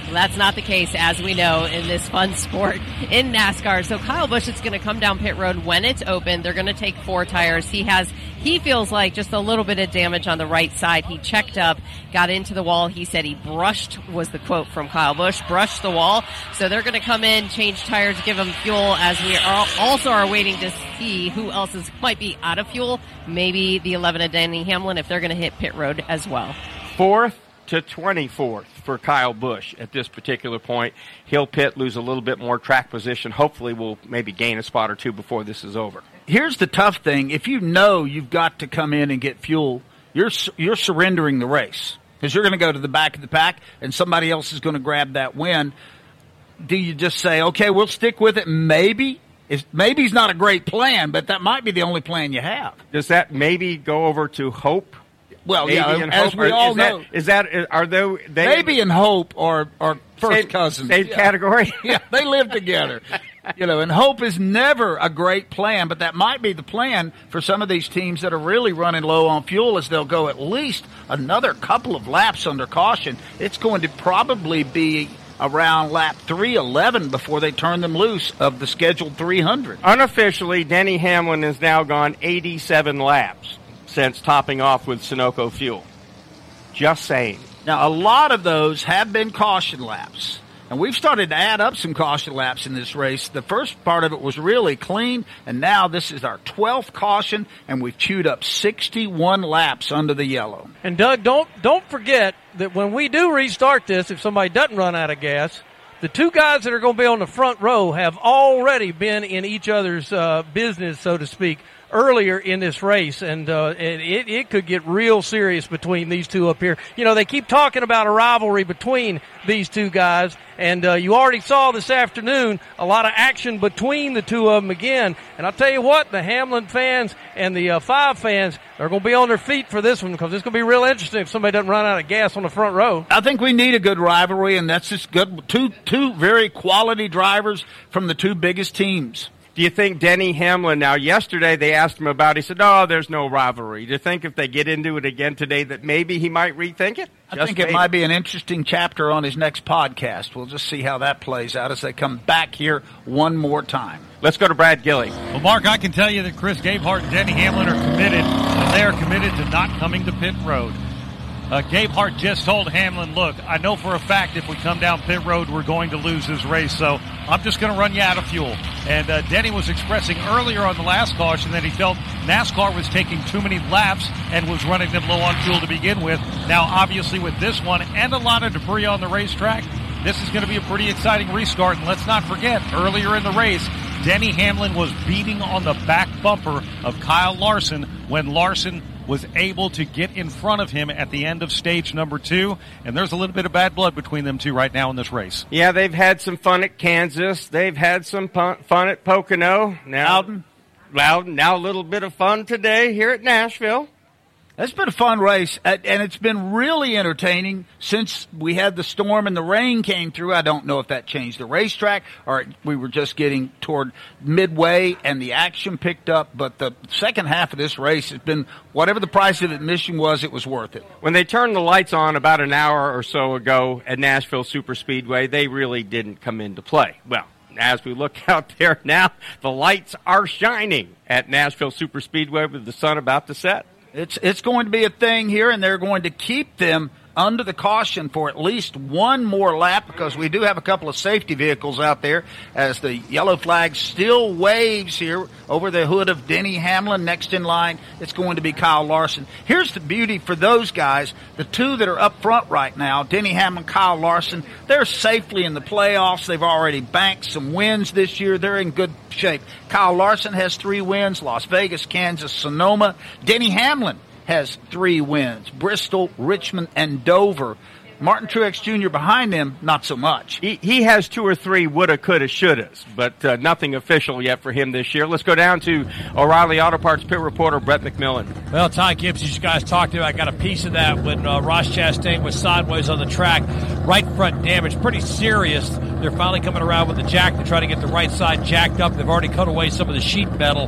Well, that's not the case, as we know, in this fun sport in NASCAR. So Kyle Busch is going to come down pit road when it's open. They're going to take four tires. He has, he feels like just a little bit of damage on the right side. He checked up, got into the wall. He said he brushed, was the quote from Kyle Busch, brushed the wall. So they're going to come in, change tires, give him fuel, as we are also are waiting to see who else is, might be out of fuel. Maybe the eleven of Denny Hamlin, if they're going to hit pit road as well. Fourth to twenty-fourth for Kyle Busch at this particular point. He'll pit, lose a little bit more track position. Hopefully we'll maybe gain a spot or two before this is over. Here's the tough thing. If you know you've got to come in and get fuel, you're you're surrendering the race because you're going to go to the back of the pack and somebody else is going to grab that win. Do you just say, okay, we'll stick with it? Maybe. It's, maybe's not a great plan, but that might be the only plan you have. Does that maybe go over to hope? Well, maybe yeah, and as hope, we all is know. That, is that, are they, they maybe and hope are, are first same, cousins. Same yeah. category? Yeah, they live together. You know, and hope is never a great plan, but that might be the plan for some of these teams that are really running low on fuel, as they'll go at least another couple of laps under caution. It's going to probably be around lap three eleven before they turn them loose of the scheduled three hundred. Unofficially, Denny Hamlin has now gone eighty-seven laps since topping off with Sunoco fuel. Just saying. Now, a lot of those have been caution laps. And we've started to add up some caution laps in this race. The first part of it was really clean, and now this is our twelfth caution, and we've chewed up sixty-one laps under the yellow. And, Doug, don't don't forget that when we do restart this, if somebody doesn't run out of gas, the two guys that are going to be on the front row have already been in each other's uh, business, so to speak, earlier in this race, and uh, it, it could get real serious between these two up here. You know, they keep talking about a rivalry between these two guys, and uh, you already saw this afternoon a lot of action between the two of them again. And I'll tell you what, the Hamlin fans and the uh, Five fans are going to be on their feet for this one, because it's going to be real interesting if somebody doesn't run out of gas on the front row. I think we need a good rivalry, and that's just good. Two, two very quality drivers from the two biggest teams. Do you think Denny Hamlin, now yesterday they asked him about it, he said, no, there's no rivalry. Do you think if they get into it again today that maybe he might rethink it? I Just think maybe. it might be an interesting chapter on his next podcast. We'll just see how that plays out as they come back here one more time. Let's go to Brad Gilly. Well, Mark, I can tell you that Chris Gabehart and Denny Hamlin are committed, and they are committed to not coming to pit road. Uh, Gabehart just told Hamlin, look, I know for a fact if we come down pit road, we're going to lose this race, so I'm just going to run you out of fuel. And uh, Denny was expressing earlier on the last caution that he felt NASCAR was taking too many laps and was running them low on fuel to begin with. Now, obviously, with this one and a lot of debris on the racetrack, this is going to be a pretty exciting restart. And let's not forget, earlier in the race, Denny Hamlin was beating on the back bumper of Kyle Larson when Larson was able to get in front of him at the end of stage number two, and there's a little bit of bad blood between them two right now in this race. Yeah, they've had some fun at Kansas. They've had some fun at Pocono. Now, Loudon. Loudon. Now a little bit of fun today here at Nashville. It's been a fun race, and it's been really entertaining since we had the storm and the rain came through. I don't know if that changed the racetrack or we were just getting toward midway and the action picked up, but the second half of this race has been, whatever the price of admission was, it was worth it. When they turned the lights on about an hour or so ago at Nashville Superspeedway, they really didn't come into play. Well, as we look out there now, the lights are shining at Nashville Superspeedway with the sun about to set. It's it's going to be a thing here, and they're going to keep them under the caution for at least one more lap, because we do have a couple of safety vehicles out there as the yellow flag still waves here over the hood of Denny Hamlin. Next in line, it's going to be Kyle Larson. Here's the beauty for those guys, the two that are up front right now, Denny Hamlin, Kyle Larson, they're safely in the playoffs. They've already banked some wins this year. They're in good shape. Kyle Larson has three wins, Las Vegas, Kansas, Sonoma. Denny Hamlin has three wins, Bristol, Richmond, and Dover. Martin Truex Junior behind them, not so much. He, he has two or three woulda, coulda, shouldas, but uh, nothing official yet for him this year. Let's go down to O'Reilly Auto Parts pit reporter Brett McMillan. Well, Ty Gibbs, as you guys talked about, I got a piece of that when uh, Ross Chastain was sideways on the track. Right front damage, pretty serious. They're finally coming around with the jack to try to get the right side jacked up. They've already cut away some of the sheet metal.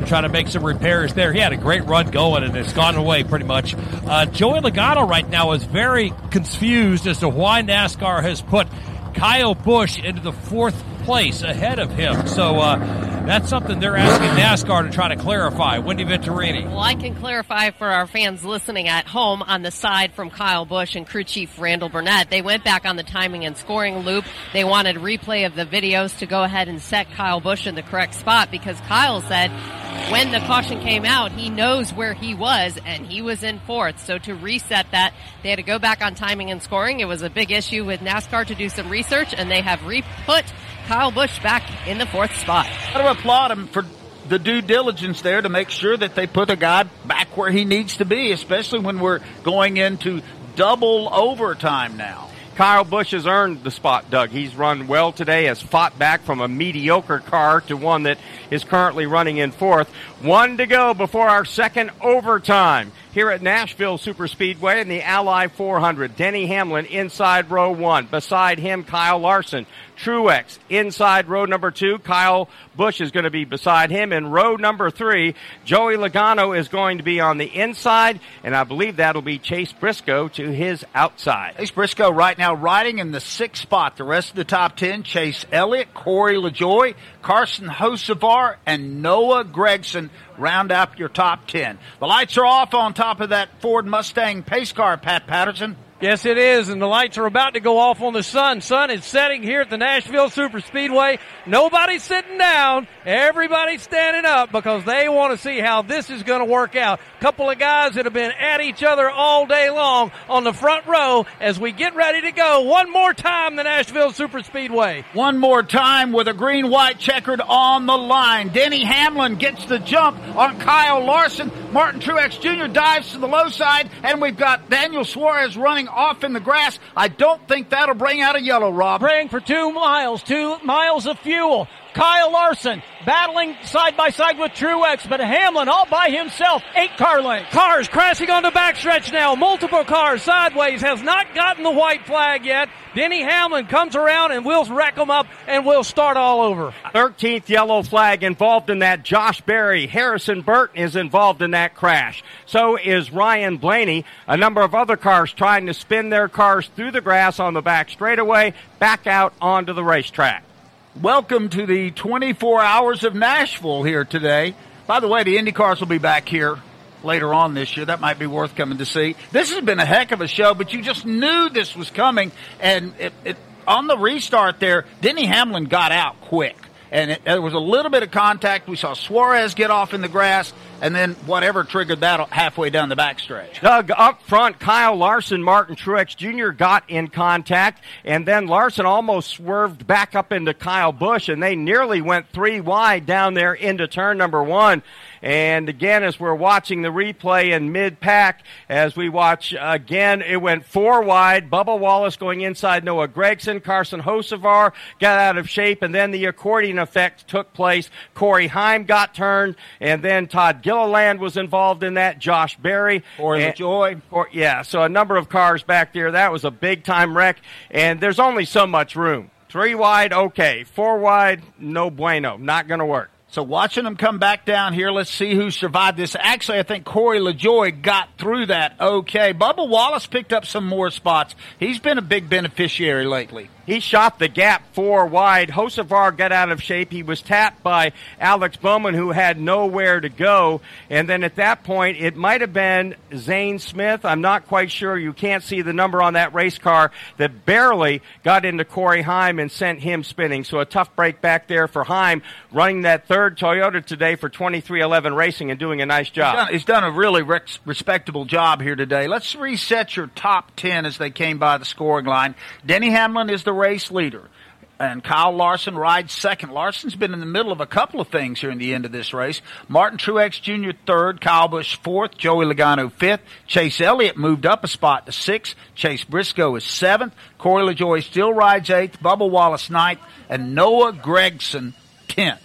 trying to make some repairs there. He had a great run going, and it's gone away pretty much. Uh, Joey Logano right now is very confused as to why NASCAR has put Kyle Busch into the fourth place ahead of him. So uh, that's something they're asking NASCAR to try to clarify. Wendy Venturini. Well, I can clarify for our fans listening at home on the side from Kyle Busch and crew chief Randall Burnett. They went back on the timing and scoring loop. They wanted replay of the videos to go ahead and set Kyle Busch in the correct spot because Kyle said when the caution came out, he knows where he was, and he was in fourth. So to reset that, they had to go back on timing and scoring. It was a big issue with NASCAR to do some research, and they have re-put Kyle Busch back in the fourth spot. Got to applaud him for the due diligence there to make sure that they put the guy back where he needs to be, especially when we're going into double overtime now. Kyle Busch has earned the spot, Doug. He's run well today, has fought back from a mediocre car to one that is currently running in fourth. One to go before our second overtime here at Nashville Superspeedway in the Ally four hundred. Denny Hamlin inside row one. Beside him, Kyle Larson. Truex inside row number two. Kyle Busch is going to be beside him. In row number three, Joey Logano is going to be on the inside, and I believe that'll be Chase Briscoe to his outside. Chase Briscoe right now riding in the sixth spot. The rest of the top ten, Chase Elliott, Corey LaJoie, Carson Hocevar, and Noah Gragson round up your top ten. The lights are off on top of that Ford Mustang pace car, Pat Patterson. Yes, it is, and the lights are about to go off on the sun. Sun is setting here at the Nashville Superspeedway. Nobody's sitting down. Everybody's standing up because they want to see how this is going to work out. A couple of guys that have been at each other all day long on the front row as we get ready to go. One more time, the Nashville Superspeedway. One more time with a green-white checkered on the line. Denny Hamlin gets the jump on Kyle Larson. Martin Truex Junior dives to the low side, and we've got Daniel Suarez running off in the grass. I don't think that'll bring out a yellow, Rob. Bring for two miles, two miles of fuel. Kyle Larson battling side by side with Truex, but Hamlin all by himself, eight car lengths. Cars crashing on the backstretch now. Multiple cars sideways, has not gotten the white flag yet. Denny Hamlin comes around and we'll wreck them up and we'll start all over. thirteenth yellow flag involved in that. Josh Berry, Harrison Burton is involved in that crash. So is Ryan Blaney. A number of other cars trying to spin their cars through the grass on the back straightaway, back out onto the racetrack. Welcome to the twenty-four hours of Nashville here today. By the way, the Indy cars will be back here later on this year. That might be worth coming to see. This has been a heck of a show, but you just knew this was coming. And it, it, on the restart there, Denny Hamlin got out quick. And it, there was a little bit of contact. We saw Suarez get off in the grass, and then whatever triggered that halfway down the backstretch. Doug, up front, Kyle Larson, Martin Truex Junior got in contact, and then Larson almost swerved back up into Kyle Busch, and they nearly went three wide down there into turn number one. And again, as we're watching the replay in mid-pack, as we watch again, it went four wide. Bubba Wallace going inside Noah Gragson. Carson Hocevar got out of shape, and then the accordion effect took place. Corey Heim got turned, and then Todd Gilliland was involved in that. Josh Berry. Corey LaJoie. Or, yeah, so a number of cars back there. That was a big-time wreck, and there's only so much room. Three wide, okay. Four wide, no bueno. Not going to work. So watching them come back down here, let's see who survived this. Actually, I think Corey LaJoie got through that okay. Bubba Wallace picked up some more spots. He's been a big beneficiary lately. He shot the gap four wide. Hocevar got out of shape. He was tapped by Alex Bowman, who had nowhere to go. And then at that point, it might have been Zane Smith. I'm not quite sure. You can't see the number on that race car that barely got into Corey Heim and sent him spinning. So a tough break back there for Heim, running that third Toyota today for twenty-three eleven Racing and doing a nice job. He's done, he's done a really rex, respectable job here today. Let's reset your top ten as they came by the scoring line. Denny Hamlin is the race leader, and Kyle Larson rides second. Larson's been in the middle of a couple of things here in the end of this race. Martin Truex Junior third, Kyle Busch fourth, Joey Logano fifth. Chase Elliott moved up a spot to sixth. Chase Briscoe is seventh. Corey LaJoie still rides eighth. Bubba Wallace ninth, and Noah Gragson tenth.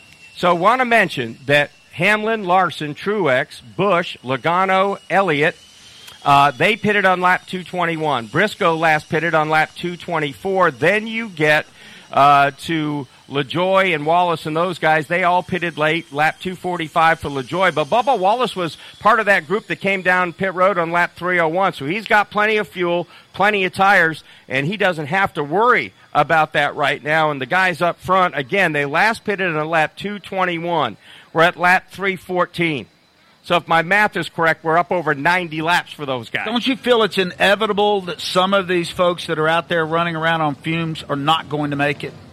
So want to mention that Hamlin, Larson, Truex, Busch, Logano, Elliott, Uh, they pitted on lap two twenty-one. Briscoe last pitted on lap two twenty-four. Then you get uh, to LaJoy and Wallace and those guys, they all pitted late, lap two forty-five for LaJoy. But Bubba Wallace was part of that group that came down pit road on lap three oh one. So he's got plenty of fuel, plenty of tires, and he doesn't have to worry about that right now. And the guys up front, again, they last pitted on lap two twenty-one. We're at lap three fourteen. So if my math is correct, we're up over ninety laps for those guys. Don't you feel it's inevitable that some of these folks that are out there running around on fumes are not going to make it?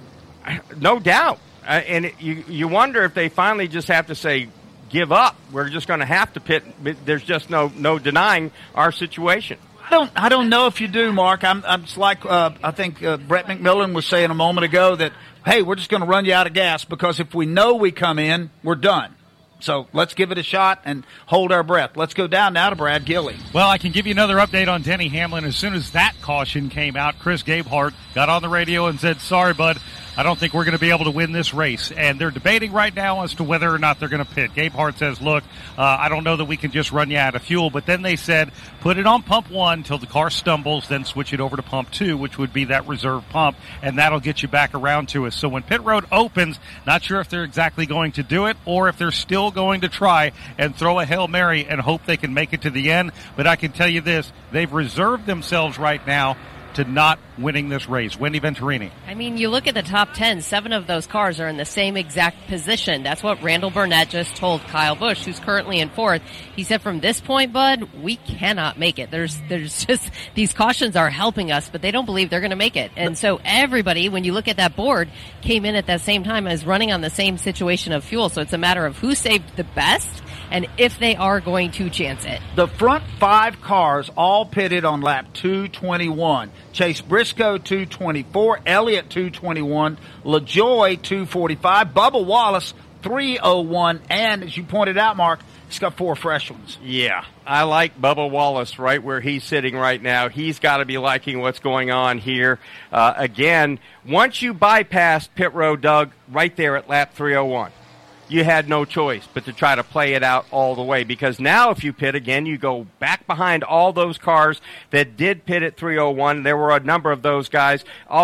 No doubt. Uh, and it, you, you wonder if they finally just have to say, give up. We're just going to have to pit. There's just no no denying our situation. I don't I don't know if you do, Mark. I'm, I'm it's like uh, I think uh, Brett McMillan was saying a moment ago that, hey, we're just going to run you out of gas because if we know we come in, we're done. So let's give it a shot and hold our breath. Let's go down now to Brad Gilly. Well, I can give you another update on Denny Hamlin. As soon as that caution came out, Chris Gabehart got on the radio and said, sorry, bud, I don't think we're going to be able to win this race. And they're debating right now as to whether or not they're going to pit. Gabehart says, look, uh, I don't know that we can just run you out of fuel. But then they said, put it on pump one till the car stumbles, then switch it over to pump two, which would be that reserve pump, and that'll get you back around to us. So when pit road opens, not sure if they're exactly going to do it or if they're still going to try and throw a Hail Mary and hope they can make it to the end. But I can tell you this, they've reserved themselves right now to not winning this race. Wendy Venturini. I mean, you look at the top ten, seven of those cars are in the same exact position. That's what Randall Burnett just told Kyle Busch, who's currently in fourth. He said, from this point, bud, we cannot make it. There's, there's just, these cautions are helping us, but they don't believe they're going to make it. And so everybody, when you look at that board, came in at that same time as running on the same situation of fuel. So it's a matter of who saved the best and if they are going to chance it. The front five cars all pitted on lap two twenty-one. Chase Briscoe, two twenty-four. Elliott, two twenty-one. LaJoy, two forty-five. Bubba Wallace, three oh one. And, as you pointed out, Mark, he's got four fresh ones. Yeah, I like Bubba Wallace right where he's sitting right now. He's got to be liking what's going on here. Uh, again, once you bypass pit road, Doug, right there at lap three oh one. You had no choice but to try to play it out all the way, because now if you pit again, you go back behind all those cars that did pit at three oh one. There were a number of those guys. All